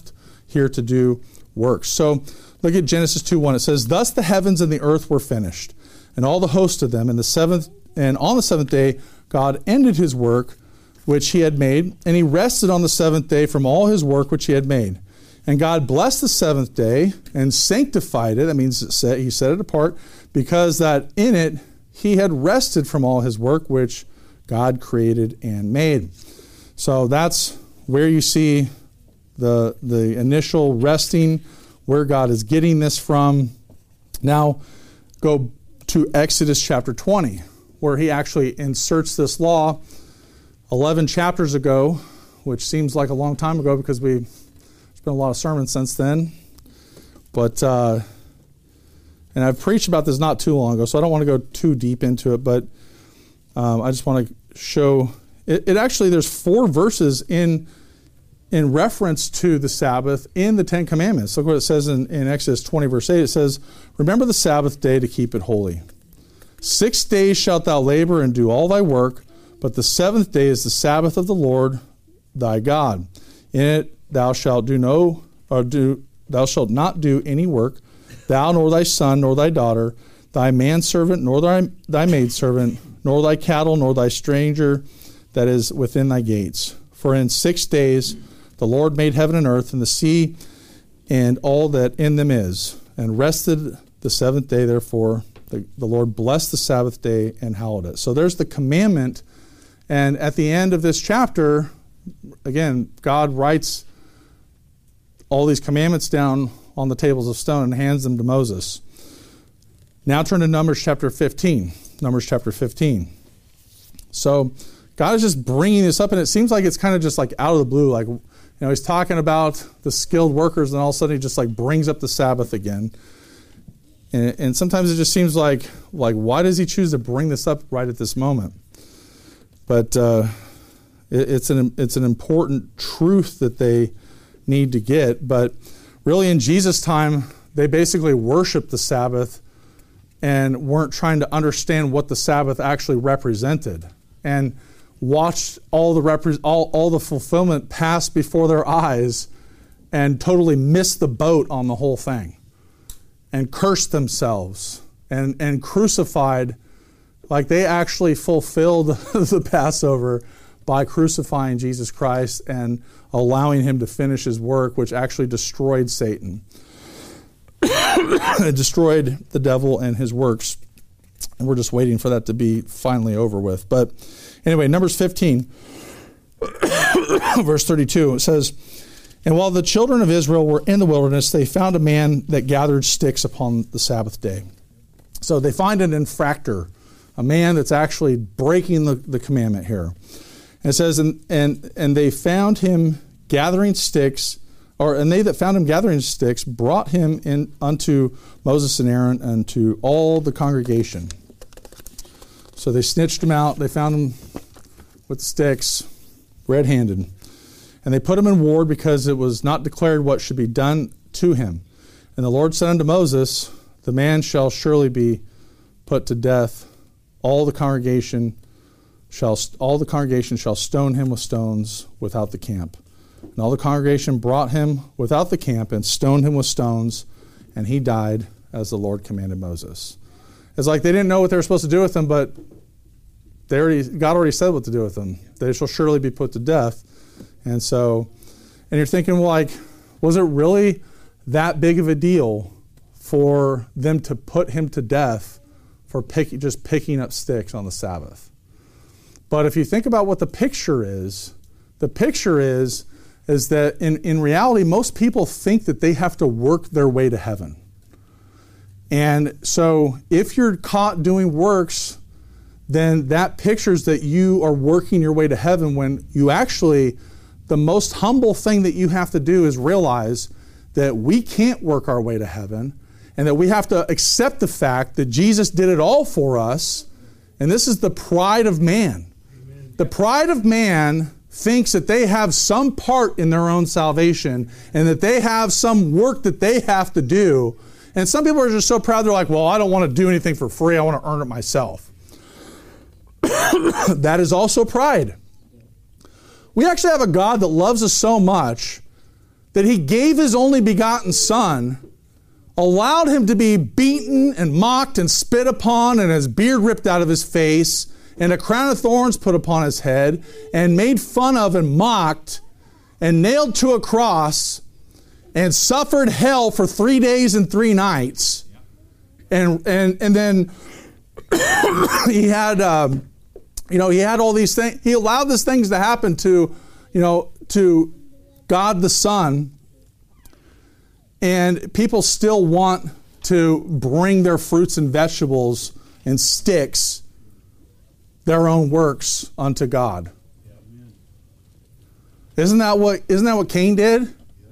here to do works. So look at Genesis two one. It says, "Thus the heavens and the earth were finished, and all the host of them. And the seventh, and on the seventh day, God ended his work which he had made, and he rested on the seventh day from all his work which he had made. And God blessed the seventh day and sanctified it." That means it set, he set it apart, because that in it he had rested from all his work which God created and made. So that's where you see the, the initial resting, where God is getting this from. Now, go to Exodus chapter twenty, where he actually inserts this law eleven chapters ago, which seems like a long time ago because we There's been a lot of sermons since then. But, uh, and I've preached about this not too long ago, so I don't want to go too deep into it, but um, I just want to show, it, it actually, there's four verses in in reference to the Sabbath in the Ten Commandments. Look what it says in, in Exodus twenty, verse eight. It says, "Remember the Sabbath day to keep it holy. Six days shalt thou labor and do all thy work, but the seventh day is the Sabbath of the Lord thy God. In it thou shalt do no, or do thou shalt not do any work, thou nor thy son nor thy daughter, thy manservant nor thy thy maidservant, nor thy cattle nor thy stranger that is within thy gates. For in six days the Lord made heaven and earth and the sea and all that in them is, and rested the seventh day. Therefore the, the Lord blessed the Sabbath day and hallowed it." So there's the commandment. And at the end of this chapter, again, God writes all these commandments down on the tables of stone and hands them to Moses. Now turn to Numbers chapter fifteen. Numbers chapter fifteen. So God is just bringing this up, and it seems like it's kind of just like out of the blue. Like, you know, he's talking about the skilled workers, and all of a sudden he just like brings up the Sabbath again. And, and sometimes it just seems like, like, why does he choose to bring this up right at this moment? But uh, it, it's an it's an important truth that they need to get. But really, in Jesus' time, they basically worshiped the Sabbath and weren't trying to understand what the Sabbath actually represented, and watched all the repre- all, all the fulfillment pass before their eyes and totally missed the boat on the whole thing, and cursed themselves and, and crucified. Like, they actually fulfilled the Passover by crucifying Jesus Christ and allowing him to finish his work, which actually destroyed Satan. It destroyed the devil and his works. And we're just waiting for that to be finally over with. But anyway, Numbers fifteen, verse thirty-two, it says, "And while the children of Israel were in the wilderness, they found a man that gathered sticks upon the Sabbath day." So they find an infractor, a man that's actually breaking the, the commandment here. And it says, and, and and they found him gathering sticks, or and they that found him gathering sticks brought him in unto Moses and Aaron and to all the congregation. So they snitched him out. They found him with sticks, red-handed. And they put him in ward because it was not declared what should be done to him. And the Lord said unto Moses, "The man shall surely be put to death. All the congregation shall all the congregation shall stone him with stones without the camp." And all the congregation brought him without the camp and stoned him with stones, and he died as the Lord commanded Moses. It's like they didn't know what they were supposed to do with him, but they already God already said what to do with them. They shall surely be put to death. And so, and you're thinking, well, like, was it really that big of a deal for them to put him to death for pick, just picking up sticks on the Sabbath? But if you think about what the picture is, the picture is, is that in, in reality, most people think that they have to work their way to heaven. And so if you're caught doing works, then that pictures that you are working your way to heaven, when you actually, the most humble thing that you have to do is realize that we can't work our way to heaven, and that we have to accept the fact that Jesus did it all for us. And this is the pride of man. Amen. The pride of man thinks that they have some part in their own salvation and that they have some work that they have to do. And some people are just so proud, they're like, well, I don't want to do anything for free. I want to earn it myself. That is also pride. We actually have a God that loves us so much that he gave his only begotten son, allowed him to be beaten and mocked and spit upon and his beard ripped out of his face and a crown of thorns put upon his head and made fun of and mocked and nailed to a cross and suffered hell for three days and three nights. And and and then he had, um, you know, he had all these things. He allowed these things to happen to, you know, to God the Son. And people still want to bring their fruits and vegetables and sticks, their own works, unto God. Isn't that what, isn't that what Cain did?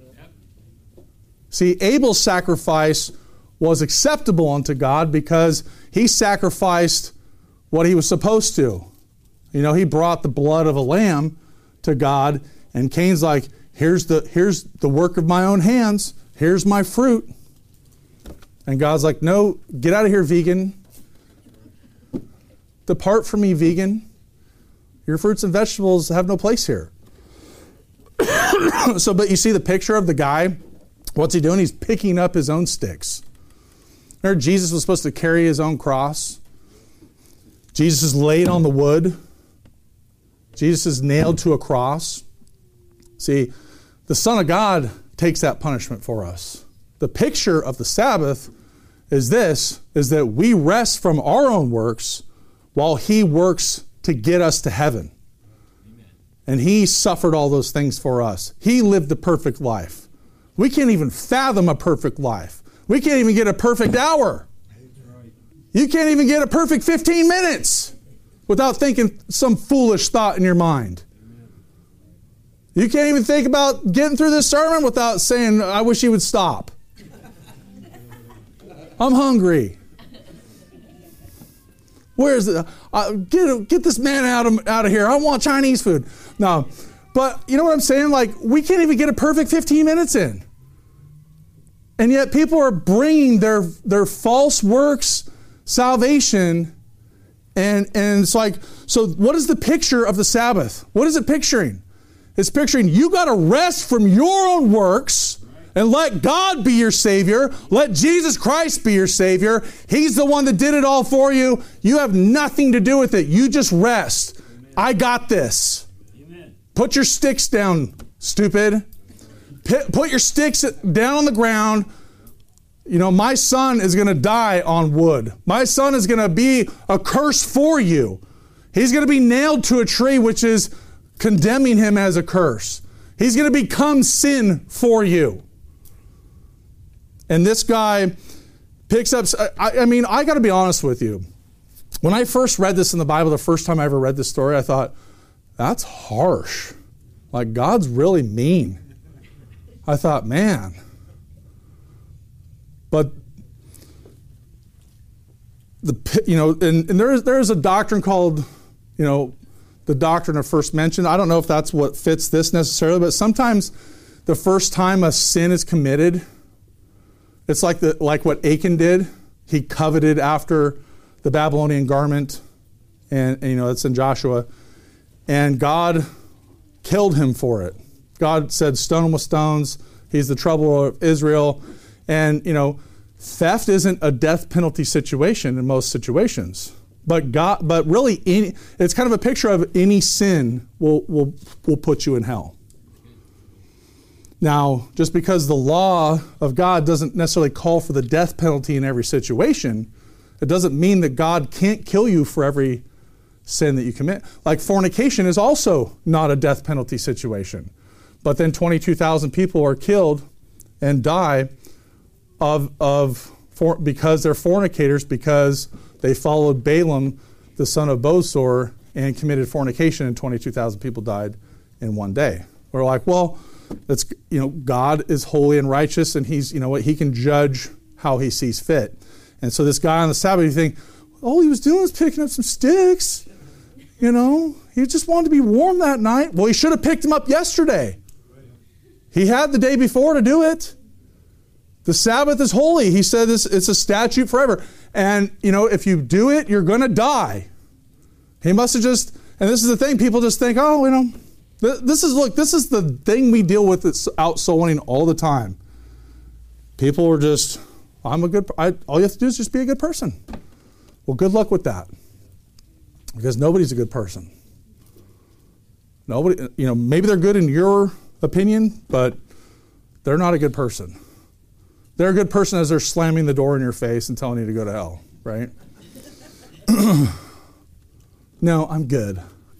See, Abel's sacrifice was acceptable unto God because he sacrificed what he was supposed to. You know, he brought the blood of a lamb to God, and Cain's like, here's the, here's the work of my own hands. Here's my fruit. And God's like, no, get out of here, vegan. Depart from me, vegan. Your fruits and vegetables have no place here. So, but you see the picture of the guy. What's he doing? He's picking up his own sticks. Remember, Jesus was supposed to carry his own cross. Jesus is laid on the wood. Jesus is nailed to a cross. See, the Son of God takes that punishment for us. The picture of the Sabbath is this, is that we rest from our own works while he works to get us to heaven. Amen. And he suffered all those things for us. He lived the perfect life. We can't even fathom a perfect life. We can't even get a perfect hour. You can't even get a perfect fifteen minutes without thinking some foolish thought in your mind. You can't even think about getting through this sermon without saying, I wish he would stop. I'm hungry. Where's the, uh, get, get this man out of, out of here. I want Chinese food. No, but you know what I'm saying? Like, we can't even get a perfect fifteen minutes in. And yet people are bringing their, their false works, salvation, and, and it's like, so what is the picture of the Sabbath? What is it picturing? It's picturing you got to rest from your own works and let God be your Savior. Let Jesus Christ be your Savior. He's the one that did it all for you. You have nothing to do with it. You just rest. Amen. I got this. Amen. Put your sticks down, stupid. Put your sticks down on the ground. You know, my son is going to die on wood. My son is going to be a curse for you. He's going to be nailed to a tree, which is condemning him as a curse. He's going to become sin for you. And this guy picks up, I, I mean, I got to be honest with you. When I first read this in the Bible, the first time I ever read this story, I thought, that's harsh. Like, God's really mean. I thought, man. But, the you know, and, and there's, there's a doctrine called, you know, the doctrine of first mention. I don't know if that's what fits this necessarily, but sometimes the first time a sin is committed, it's like the like what Achan did. He coveted after the Babylonian garment, and, and you know, it's in Joshua, and God killed him for it. God said, stone him with stones. He's the trouble of Israel. And, you know, theft isn't a death penalty situation in most situations. But God, but really, any, it's kind of a picture of any sin will, will, will put you in hell. Now, just because the law of God doesn't necessarily call for the death penalty in every situation, it doesn't mean that God can't kill you for every sin that you commit. Like fornication is also not a death penalty situation. But then twenty-two thousand people are killed and die of, of for, because they're fornicators, because they followed Balaam, the son of Bosor, and committed fornication, and twenty-two thousand people died in one day. We're like, well, that's, you know, God is holy and righteous, and he's, you know what, he can judge how he sees fit. And so this guy on the Sabbath, you think, all he was doing was picking up some sticks. You know, he just wanted to be warm that night. Well, he should have picked them up yesterday. He had the day before to do it. The Sabbath is holy. He said this, it's a statute forever. And, you know, if you do it, you're going to die. He must have just, and this is the thing, people just think, oh, you know, This is, look, this is the thing we deal with out soul winning all the time. People are just, I'm a good, I, all you have to do is just be a good person. Well, good luck with that. Because nobody's a good person. Nobody, you know, maybe they're good in your opinion, but they're not a good person. They're a good person as they're slamming the door in your face and telling you to go to hell, right? No, I'm good.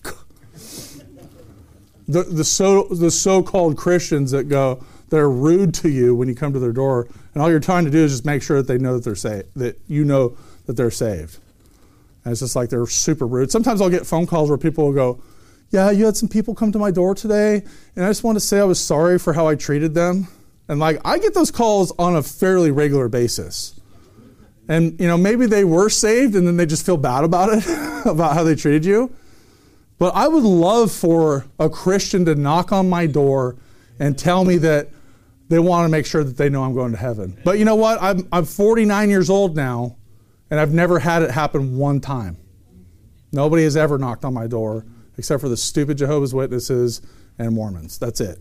The the so the so-called Christians that go, they're rude to you when you come to their door, and all you're trying to do is just make sure that they know that they're saved, that you know that they're saved. And it's just like they're super rude. Sometimes I'll get phone calls where people will go, yeah, you had some people come to my door today, and I just want to say I was sorry for how I treated them. And like, I get those calls on a fairly regular basis. And, you know, maybe they were saved and then they just feel bad about it, about how they treated you. But I would love for a Christian to knock on my door and tell me that they want to make sure that they know I'm going to heaven. But you know what? I'm, I'm forty-nine years old now, and I've never had it happen one time. Nobody has ever knocked on my door except for the stupid Jehovah's Witnesses and Mormons. That's it.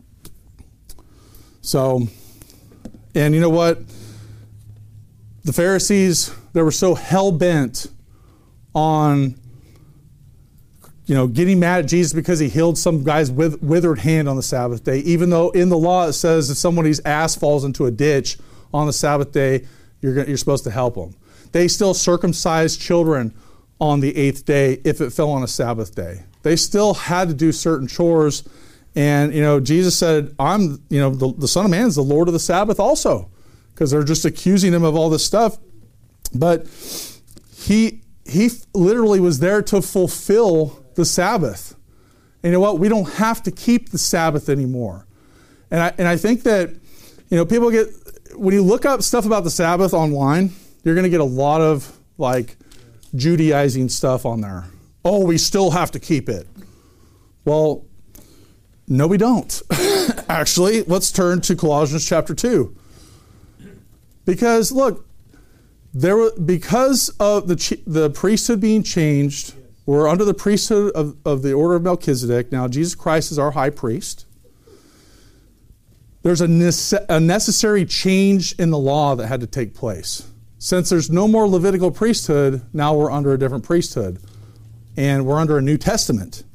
So, and you know what? The Pharisees, they were so hell-bent on, you know, getting mad at Jesus because he healed some guy's with, withered hand on the Sabbath day, even though in the law it says if somebody's ass falls into a ditch on the Sabbath day, you're, you're supposed to help them. They still circumcised children on the eighth day if it fell on a Sabbath day. They still had to do certain chores. And, you know, Jesus said, I'm, you know, the, the Son of Man is the Lord of the Sabbath also, because they're just accusing him of all this stuff. But he he literally was there to fulfill the Sabbath. And you know what? We don't have to keep the Sabbath anymore. And I and I think that, you know, people get, when you look up stuff about the Sabbath online, you're going to get a lot of like Judaizing stuff on there. Oh, we still have to keep it. Well, no, we don't. Actually, let's turn to Colossians chapter two. Because look, there were, because of the the priesthood being changed, we're under the priesthood of, of the order of Melchizedek. Now, Jesus Christ is our high priest. There's a, nece- a necessary change in the law that had to take place. Since there's no more Levitical priesthood, now we're under a different priesthood. And we're under a New Testament.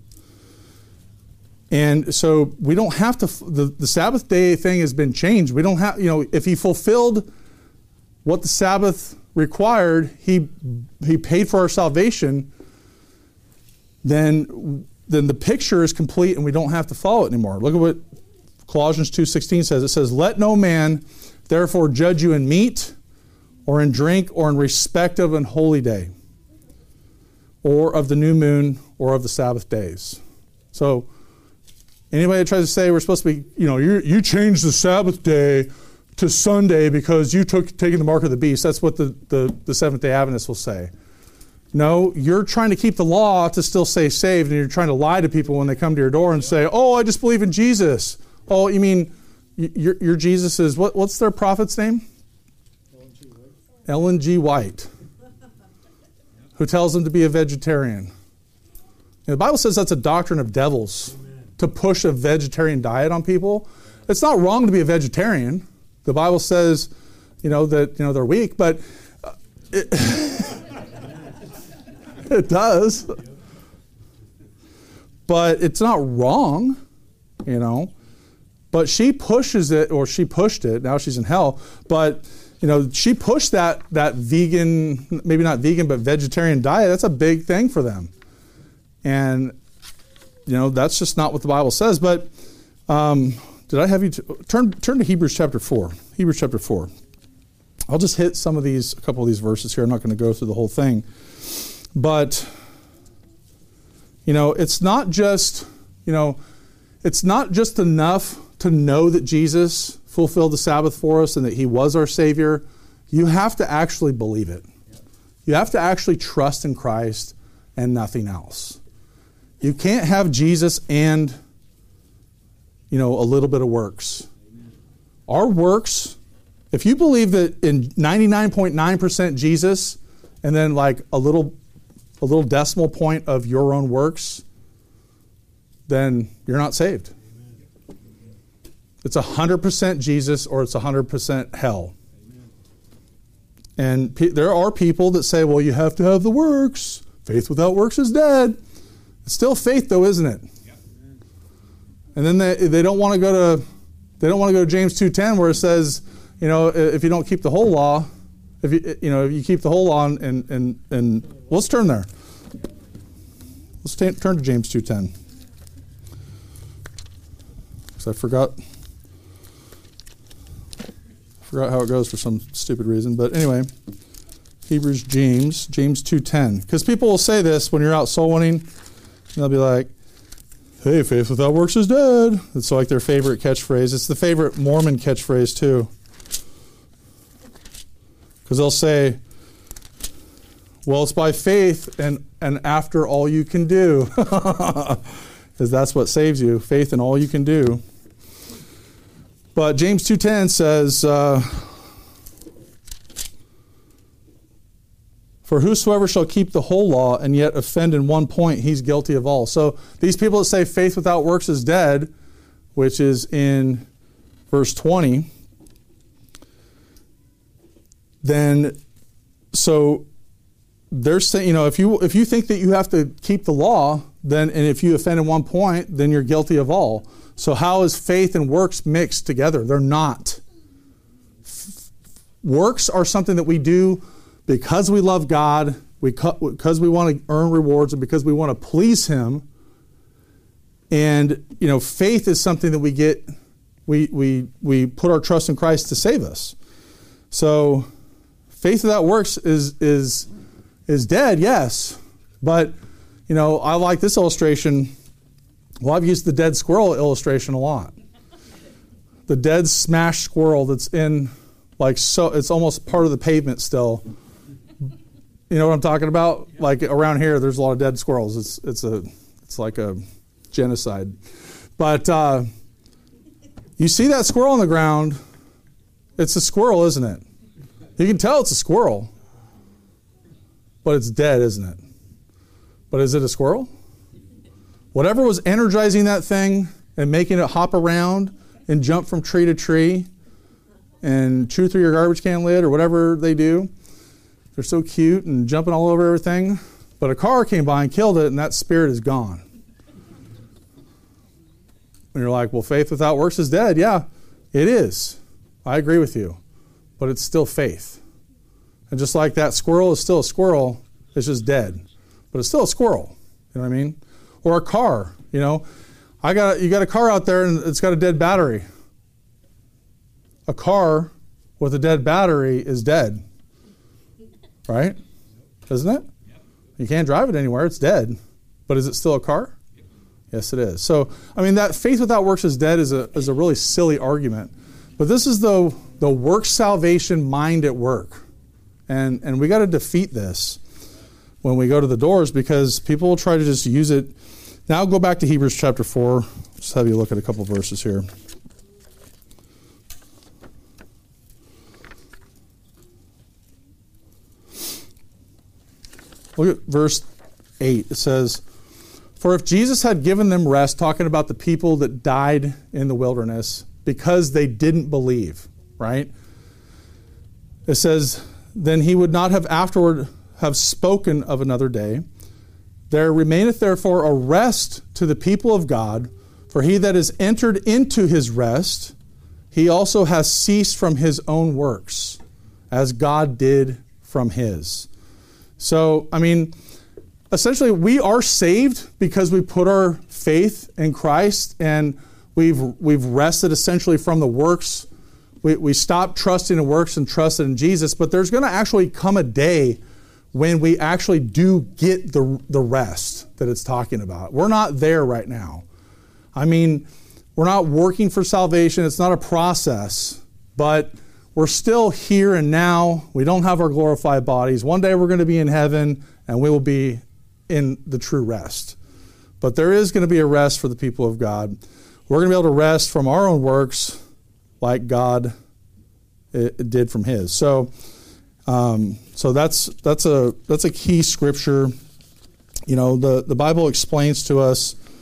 And so we don't have to, the, the Sabbath day thing has been changed. We don't have, you know, if he fulfilled what the Sabbath required, he he paid for our salvation, then, then the picture is complete and we don't have to follow it anymore. Look at what Colossians two sixteen says. It says, let no man therefore judge you in meat or in drink or in respect of an holy day or of the new moon or of the Sabbath days. So anybody that tries to say we're supposed to be, you know, you you changed the Sabbath day to Sunday because you took taking the mark of the beast. That's what the, the, the Seventh-day Adventists will say. No, you're trying to keep the law to still stay saved, and you're trying to lie to people when they come to your door and say, oh, I just believe in Jesus. Oh, you mean your, your Jesus is, what, what's their prophet's name? Ellen G. White. Ellen G. White, who tells them to be a vegetarian. And the Bible says that's a doctrine of devils. Amen. To push a vegetarian diet on people. It's not wrong to be a vegetarian. The Bible says, you know, that, you know, they're weak, but uh, it, it does. But it's not wrong, you know. But she pushes it, or she pushed it. Now she's in hell. But, you know, she pushed that that vegan, maybe not vegan, but vegetarian diet. That's a big thing for them. And, you know, that's just not what the Bible says. But um, did I have you t- turn turn to Hebrews chapter four? Hebrews chapter four. I'll just hit some of these, a couple of these verses here. I'm not going to go through the whole thing. But, you know, it's not just, you know, it's not just enough to know that Jesus fulfilled the Sabbath for us and that he was our Savior. You have to actually believe it. You have to actually trust in Christ and nothing else. You can't have Jesus and, you know, a little bit of works. Our works, if you believe that in ninety-nine point nine percent Jesus and then like a little a little decimal point of your own works, then you're not saved. It's one hundred percent Jesus or it's one hundred percent hell. And pe- there are people that say, well, you have to have the works. Faith without works is dead. It's still faith, though, isn't it? Yeah. And then they they don't want to go to they don't want to go to James two ten where it says, you know, if you don't keep the whole law, if you you know if you keep the whole law and and and well, let's turn there. Let's t- turn to James two ten because I forgot forgot how it goes for some stupid reason. But anyway. Hebrews, James, James two ten. Because people will say this when you're out soul winning, and they'll be like, hey, faith without works is dead. It's like their favorite catchphrase. It's the favorite Mormon catchphrase too. Because they'll say, well, it's by faith and, and after all you can do. Because that's what saves you, faith and all you can do. But James two ten says, uh, for whosoever shall keep the whole law and yet offend in one point, he's guilty of all. So these people that say faith without works is dead, which is in verse twenty, then so they're saying, you know, if you if you think that you have to keep the law, then and if you offend in one point, then you're guilty of all. So how is faith and works mixed together? They're not. Works are something that we do because we love God, we because we want to earn rewards, and because we want to please Him. And you know, faith is something that we get, we we we put our trust in Christ to save us. So, faith without works is is is dead, yes. But you know, I like this illustration. Well, I've used the dead squirrel illustration a lot. The dead smashed squirrel that's in, like, so it's almost part of the pavement still. You know what I'm talking about? Like around here, there's a lot of dead squirrels. It's it's a it's like a genocide. But uh, you see that squirrel on the ground? It's a squirrel, isn't it? You can tell it's a squirrel, but it's dead, isn't it? But is it a squirrel? Whatever was energizing that thing and making it hop around and jump from tree to tree and chew through your garbage can lid or whatever they do. They're so cute and jumping all over everything. But a car came by and killed it, and that spirit is gone. And you're like, well, faith without works is dead. Yeah, it is. I agree with you. But it's still faith. And just like that squirrel is still a squirrel, it's just dead. But it's still a squirrel. You know what I mean? Or a car. You know, I got you got a car out there and it's got a dead battery. A car with a dead battery is dead. Right? Isn't it? You can't drive it anywhere. It's dead. But is it still a car? Yes, it is. So, I mean, that faith without works is dead is a is a really silly argument. But this is the the work salvation mind at work. And and we got to defeat this when we go to the doors, because people will try to just use it. Now go back to Hebrews chapter four. Just have you look at a couple verses here. Look at verse eight. It says, for if Jesus had given them rest, talking about the people that died in the wilderness because they didn't believe, right? It says, then he would not have afterward have spoken of another day. There remaineth therefore a rest to the people of God, for he that is entered into his rest, he also has ceased from his own works, as God did from his. So, I mean, essentially we are saved because we put our faith in Christ, and we've we've rested essentially from the works. We, we stopped trusting in works and trusted in Jesus, but there's going to actually come a day when we actually do get the the rest that it's talking about. We're not there right now. I mean, we're not working for salvation. It's not a process, but we're still here and now. We don't have our glorified bodies. One day we're going to be in heaven, and we will be in the true rest. But there is going to be a rest for the people of God. We're going to be able to rest from our own works like God did from his. So um, so that's that's a that's a key scripture. You know, the, the Bible explains to us,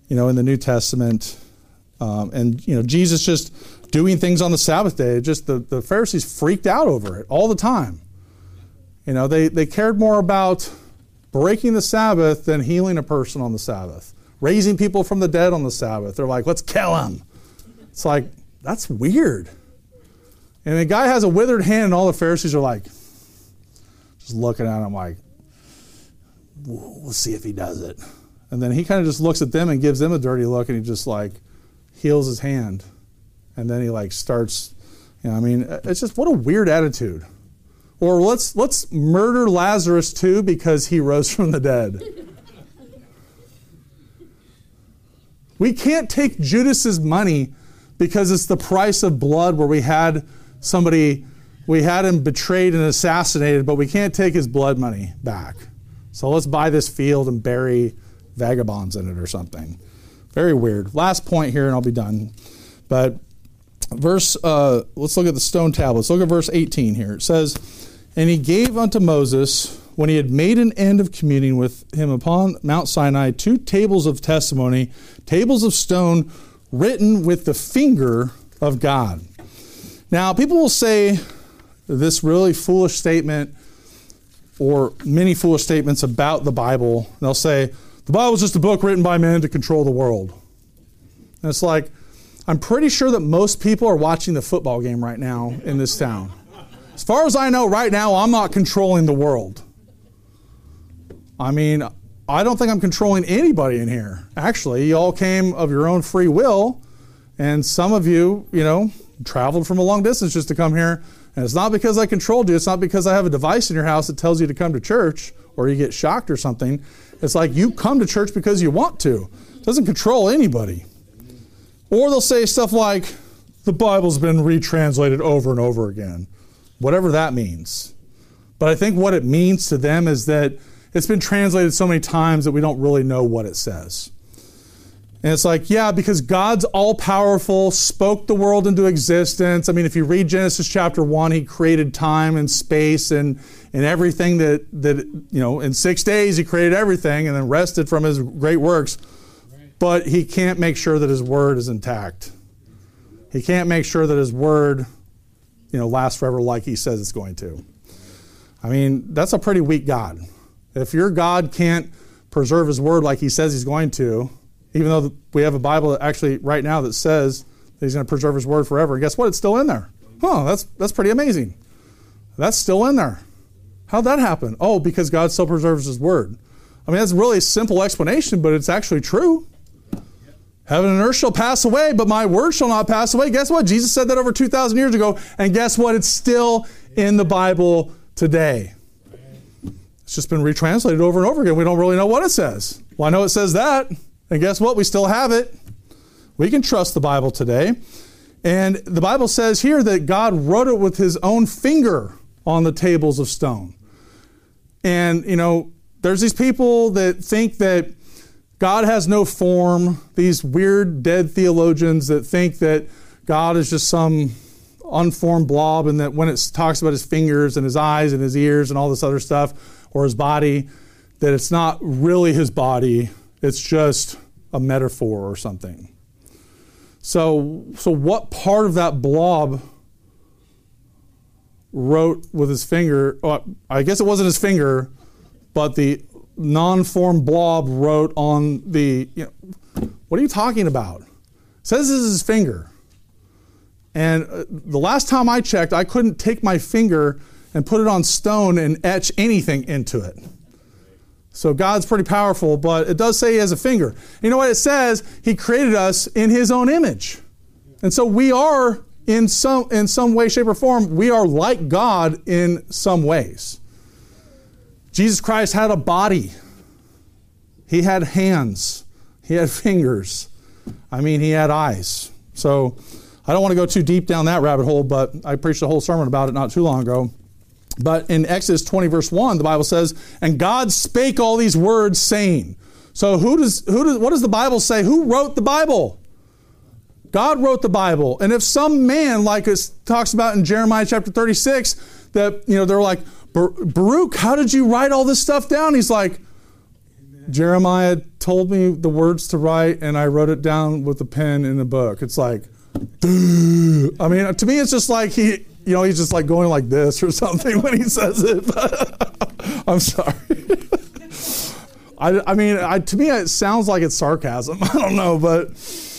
you know, in the New Testament. Um, and, you know, Jesus just doing things on the Sabbath day, just the, the Pharisees freaked out over it all the time. You know, they, they cared more about breaking the Sabbath than healing a person on the Sabbath. Raising people from the dead on the Sabbath. They're like, let's kill him. It's like, that's weird. And the guy has a withered hand and all the Pharisees are like, just looking at him like, we'll see if he does it. And then he kind of just looks at them and gives them a dirty look and he just like heals his hand. And then he like starts, you know, I mean, it's just, what a weird attitude. Or let's let's murder Lazarus too because he rose from the dead. We can't take Judas's money because it's the price of blood where we had somebody, we had him betrayed and assassinated, but we can't take his blood money back. So let's buy this field and bury vagabonds in it or something. Very weird. Last point here and I'll be done. But verse, uh, let's look at the stone tablets. Look at verse eighteen here. It says, and he gave unto Moses, when he had made an end of communing with him upon Mount Sinai, two tables of testimony, tables of stone written with the finger of God. Now, people will say this really foolish statement or many foolish statements about the Bible. They'll say, the Bible is just a book written by men to control the world. And it's like, I'm pretty sure that most people are watching the football game right now in this town. As far as I know, right now, I'm not controlling the world. I mean, I don't think I'm controlling anybody in here. Actually, you all came of your own free will, and some of you, you know, traveled from a long distance just to come here. And it's not because I controlled you. It's not because I have a device in your house that tells you to come to church or you get shocked or something. It's like you come to church because you want to. It doesn't control anybody. Or they'll say stuff like, the Bible's been retranslated over and over again. Whatever that means. But I think what it means to them is that it's been translated so many times that we don't really know what it says. And it's like, yeah, because God's all-powerful, spoke the world into existence. I mean, if you read Genesis chapter one, he created time and space and, and everything that, that, you know, in six days he created everything and then rested from his great works. Right. But he can't make sure that his word is intact. He can't make sure that his word, you know, lasts forever like he says it's going to. I mean, that's a pretty weak God. If your God can't preserve his word like he says he's going to, even though we have a Bible that actually right now that says that he's going to preserve his word forever. And guess what? It's still in there. Huh, that's that's pretty amazing. That's still in there. How'd that happen? Oh, because God still preserves his word. I mean, that's really a simple explanation, but it's actually true. Heaven and earth shall pass away, but my word shall not pass away. Guess what? Jesus said that over two thousand years ago. And guess what? It's still in the Bible today. It's just been retranslated over and over again. We don't really know what it says. Well, I know it says that. And guess what? We still have it. We can trust the Bible today. And the Bible says here that God wrote it with his own finger on the tables of stone. And, you know, there's these people that think that God has no form, these weird dead theologians that think that God is just some unformed blob and that when it talks about his fingers and his eyes and his ears and all this other stuff, or his body, that it's not really his body. It's just a metaphor or something. So, so what part of that blob wrote with his finger? Oh, I guess it wasn't his finger, but the non-formed blob wrote on the, you know, what are you talking about? It says this is his finger. And the last time I checked, I couldn't take my finger and put it on stone and etch anything into it. So God's pretty powerful, but it does say he has a finger. You know what it says? He created us in his own image. And so we are, in some in some way, shape, or form, we are like God in some ways. Jesus Christ had a body. He had hands. He had fingers. I mean, he had eyes. So I don't want to go too deep down that rabbit hole, but I preached a whole sermon about it not too long ago. But in Exodus twenty, verse one, the Bible says, and God spake all these words, saying. So who does, who does, what does the Bible say? Who wrote the Bible? God wrote the Bible. And if some man, like it talks about in Jeremiah chapter thirty-six, that, you know, they're like, Baruch, how did you write all this stuff down? He's like, Amen. Jeremiah told told me the words to write, and I wrote it down with a pen in the book. It's like, duh. I mean, to me, it's just like he, you know, he's just like going like this or something when he says it. I'm sorry. I, I mean, I, to me, it sounds like it's sarcasm. I don't know, but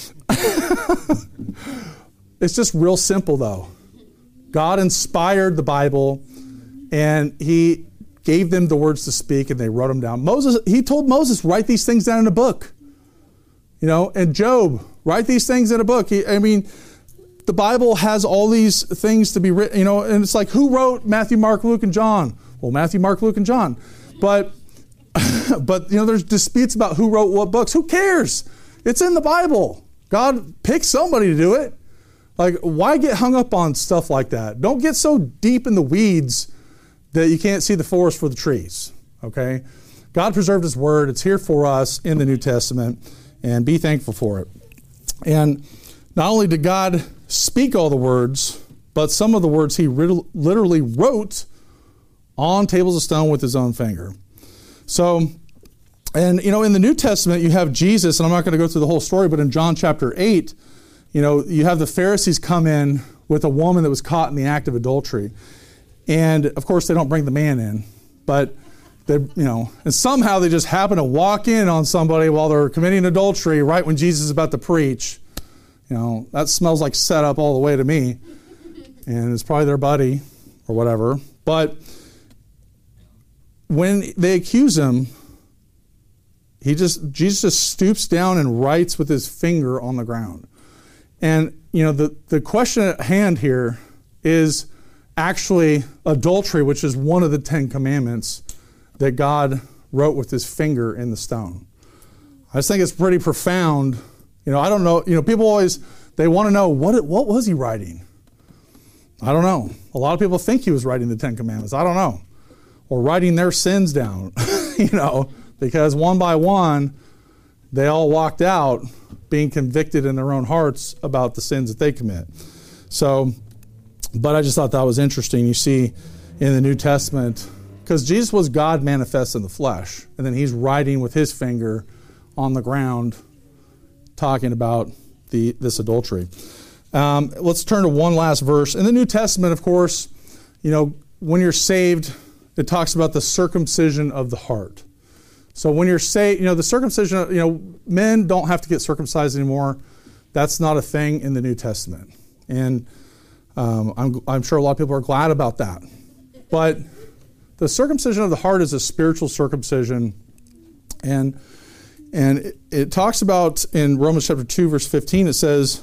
it's just real simple, though. God inspired the Bible, and he gave them the words to speak, and they wrote them down. Moses, he told Moses, write these things down in a book. You know, and Job, write these things in a book. He, I mean, the Bible has all these things to be written, you know, and it's like, who wrote Matthew, Mark, Luke, and John? Well, Matthew, Mark, Luke, and John. But, but you know, there's disputes about who wrote what books. Who cares? It's in the Bible. God picked somebody to do it. Like, why get hung up on stuff like that? Don't get so deep in the weeds that you can't see the forest for the trees, okay? God preserved His Word. It's here for us in the New Testament, and be thankful for it. And not only did God speak all the words, but some of the words He literally wrote on tables of stone with His own finger. So, and you know, in the New Testament, you have Jesus, and I'm not going to go through the whole story, but in John chapter eight, you know, you have the Pharisees come in with a woman that was caught in the act of adultery. And of course, they don't bring the man in, but they, you know, and somehow they just happen to walk in on somebody while they're committing adultery right when Jesus is about to preach. You know, that smells like setup all the way to me. And it's probably their buddy or whatever. But when they accuse him, he just Jesus just stoops down and writes with his finger on the ground. And, you know, the, the question at hand here is actually adultery, which is one of the Ten Commandments that God wrote with His finger in the stone. I just think it's pretty profound. You know, I don't know, you know, people always, they want to know, what what was He writing? I don't know. A lot of people think He was writing the Ten Commandments. I don't know. Or writing their sins down, you know, because one by one, they all walked out being convicted in their own hearts about the sins that they commit. So, but I just thought that was interesting. You see in the New Testament, because Jesus was God manifest in the flesh, and then He's writing with His finger on the ground, talking about the this adultery. Um, let's turn to one last verse. In the New Testament, of course, you know, when you're saved, it talks about the circumcision of the heart. So when you're saved, you know, the circumcision, you know, men don't have to get circumcised anymore. That's not a thing in the New Testament. And um, I'm, I'm sure a lot of people are glad about that. But the circumcision of the heart is a spiritual circumcision. And and it, it talks about in Romans chapter two, verse fifteen, it says,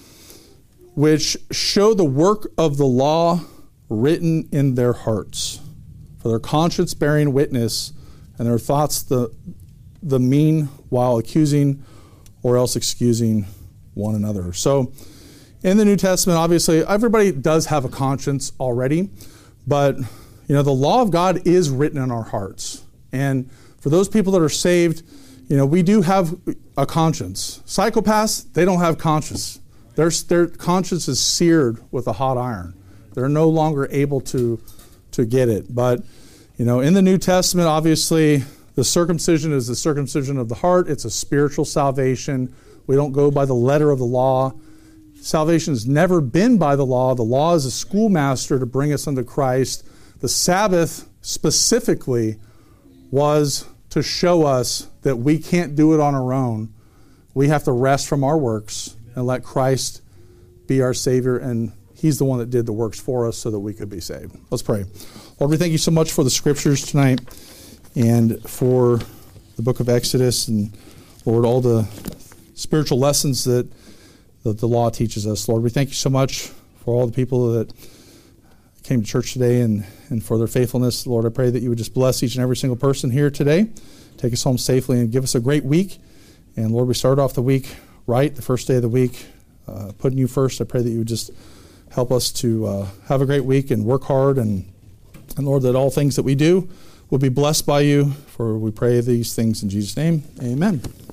which show the work of the law written in their hearts, for their conscience bearing witness, and their thoughts the the mean while accusing or else excusing one another. So in the New Testament, obviously, everybody does have a conscience already, but you know, the law of God is written in our hearts. And for those people that are saved, you know, we do have a conscience. Psychopaths, they don't have conscience. Their, their conscience is seared with a hot iron. They're no longer able to, to get it. But, you know, in the New Testament, obviously, the circumcision is the circumcision of the heart. It's a spiritual salvation. We don't go by the letter of the law. Salvation has never been by the law. The law is a schoolmaster to bring us unto Christ. The Sabbath specifically was to show us that we can't do it on our own. We have to rest from our works and let Christ be our Savior, and He's the one that did the works for us so that we could be saved. Let's pray. Lord, we thank You so much for the Scriptures tonight and for the book of Exodus, and Lord, all the spiritual lessons that, that the law teaches us. Lord, we thank You so much for all the people that came to church today and, and for their faithfulness. Lord, I pray that You would just bless each and every single person here today. Take us home safely and give us a great week. And Lord, we start off the week right, the first day of the week, uh, putting You first. I pray that You would just help us to uh, have a great week and work hard. And, and Lord, that all things that we do will be blessed by You. For we pray these things in Jesus' name. Amen.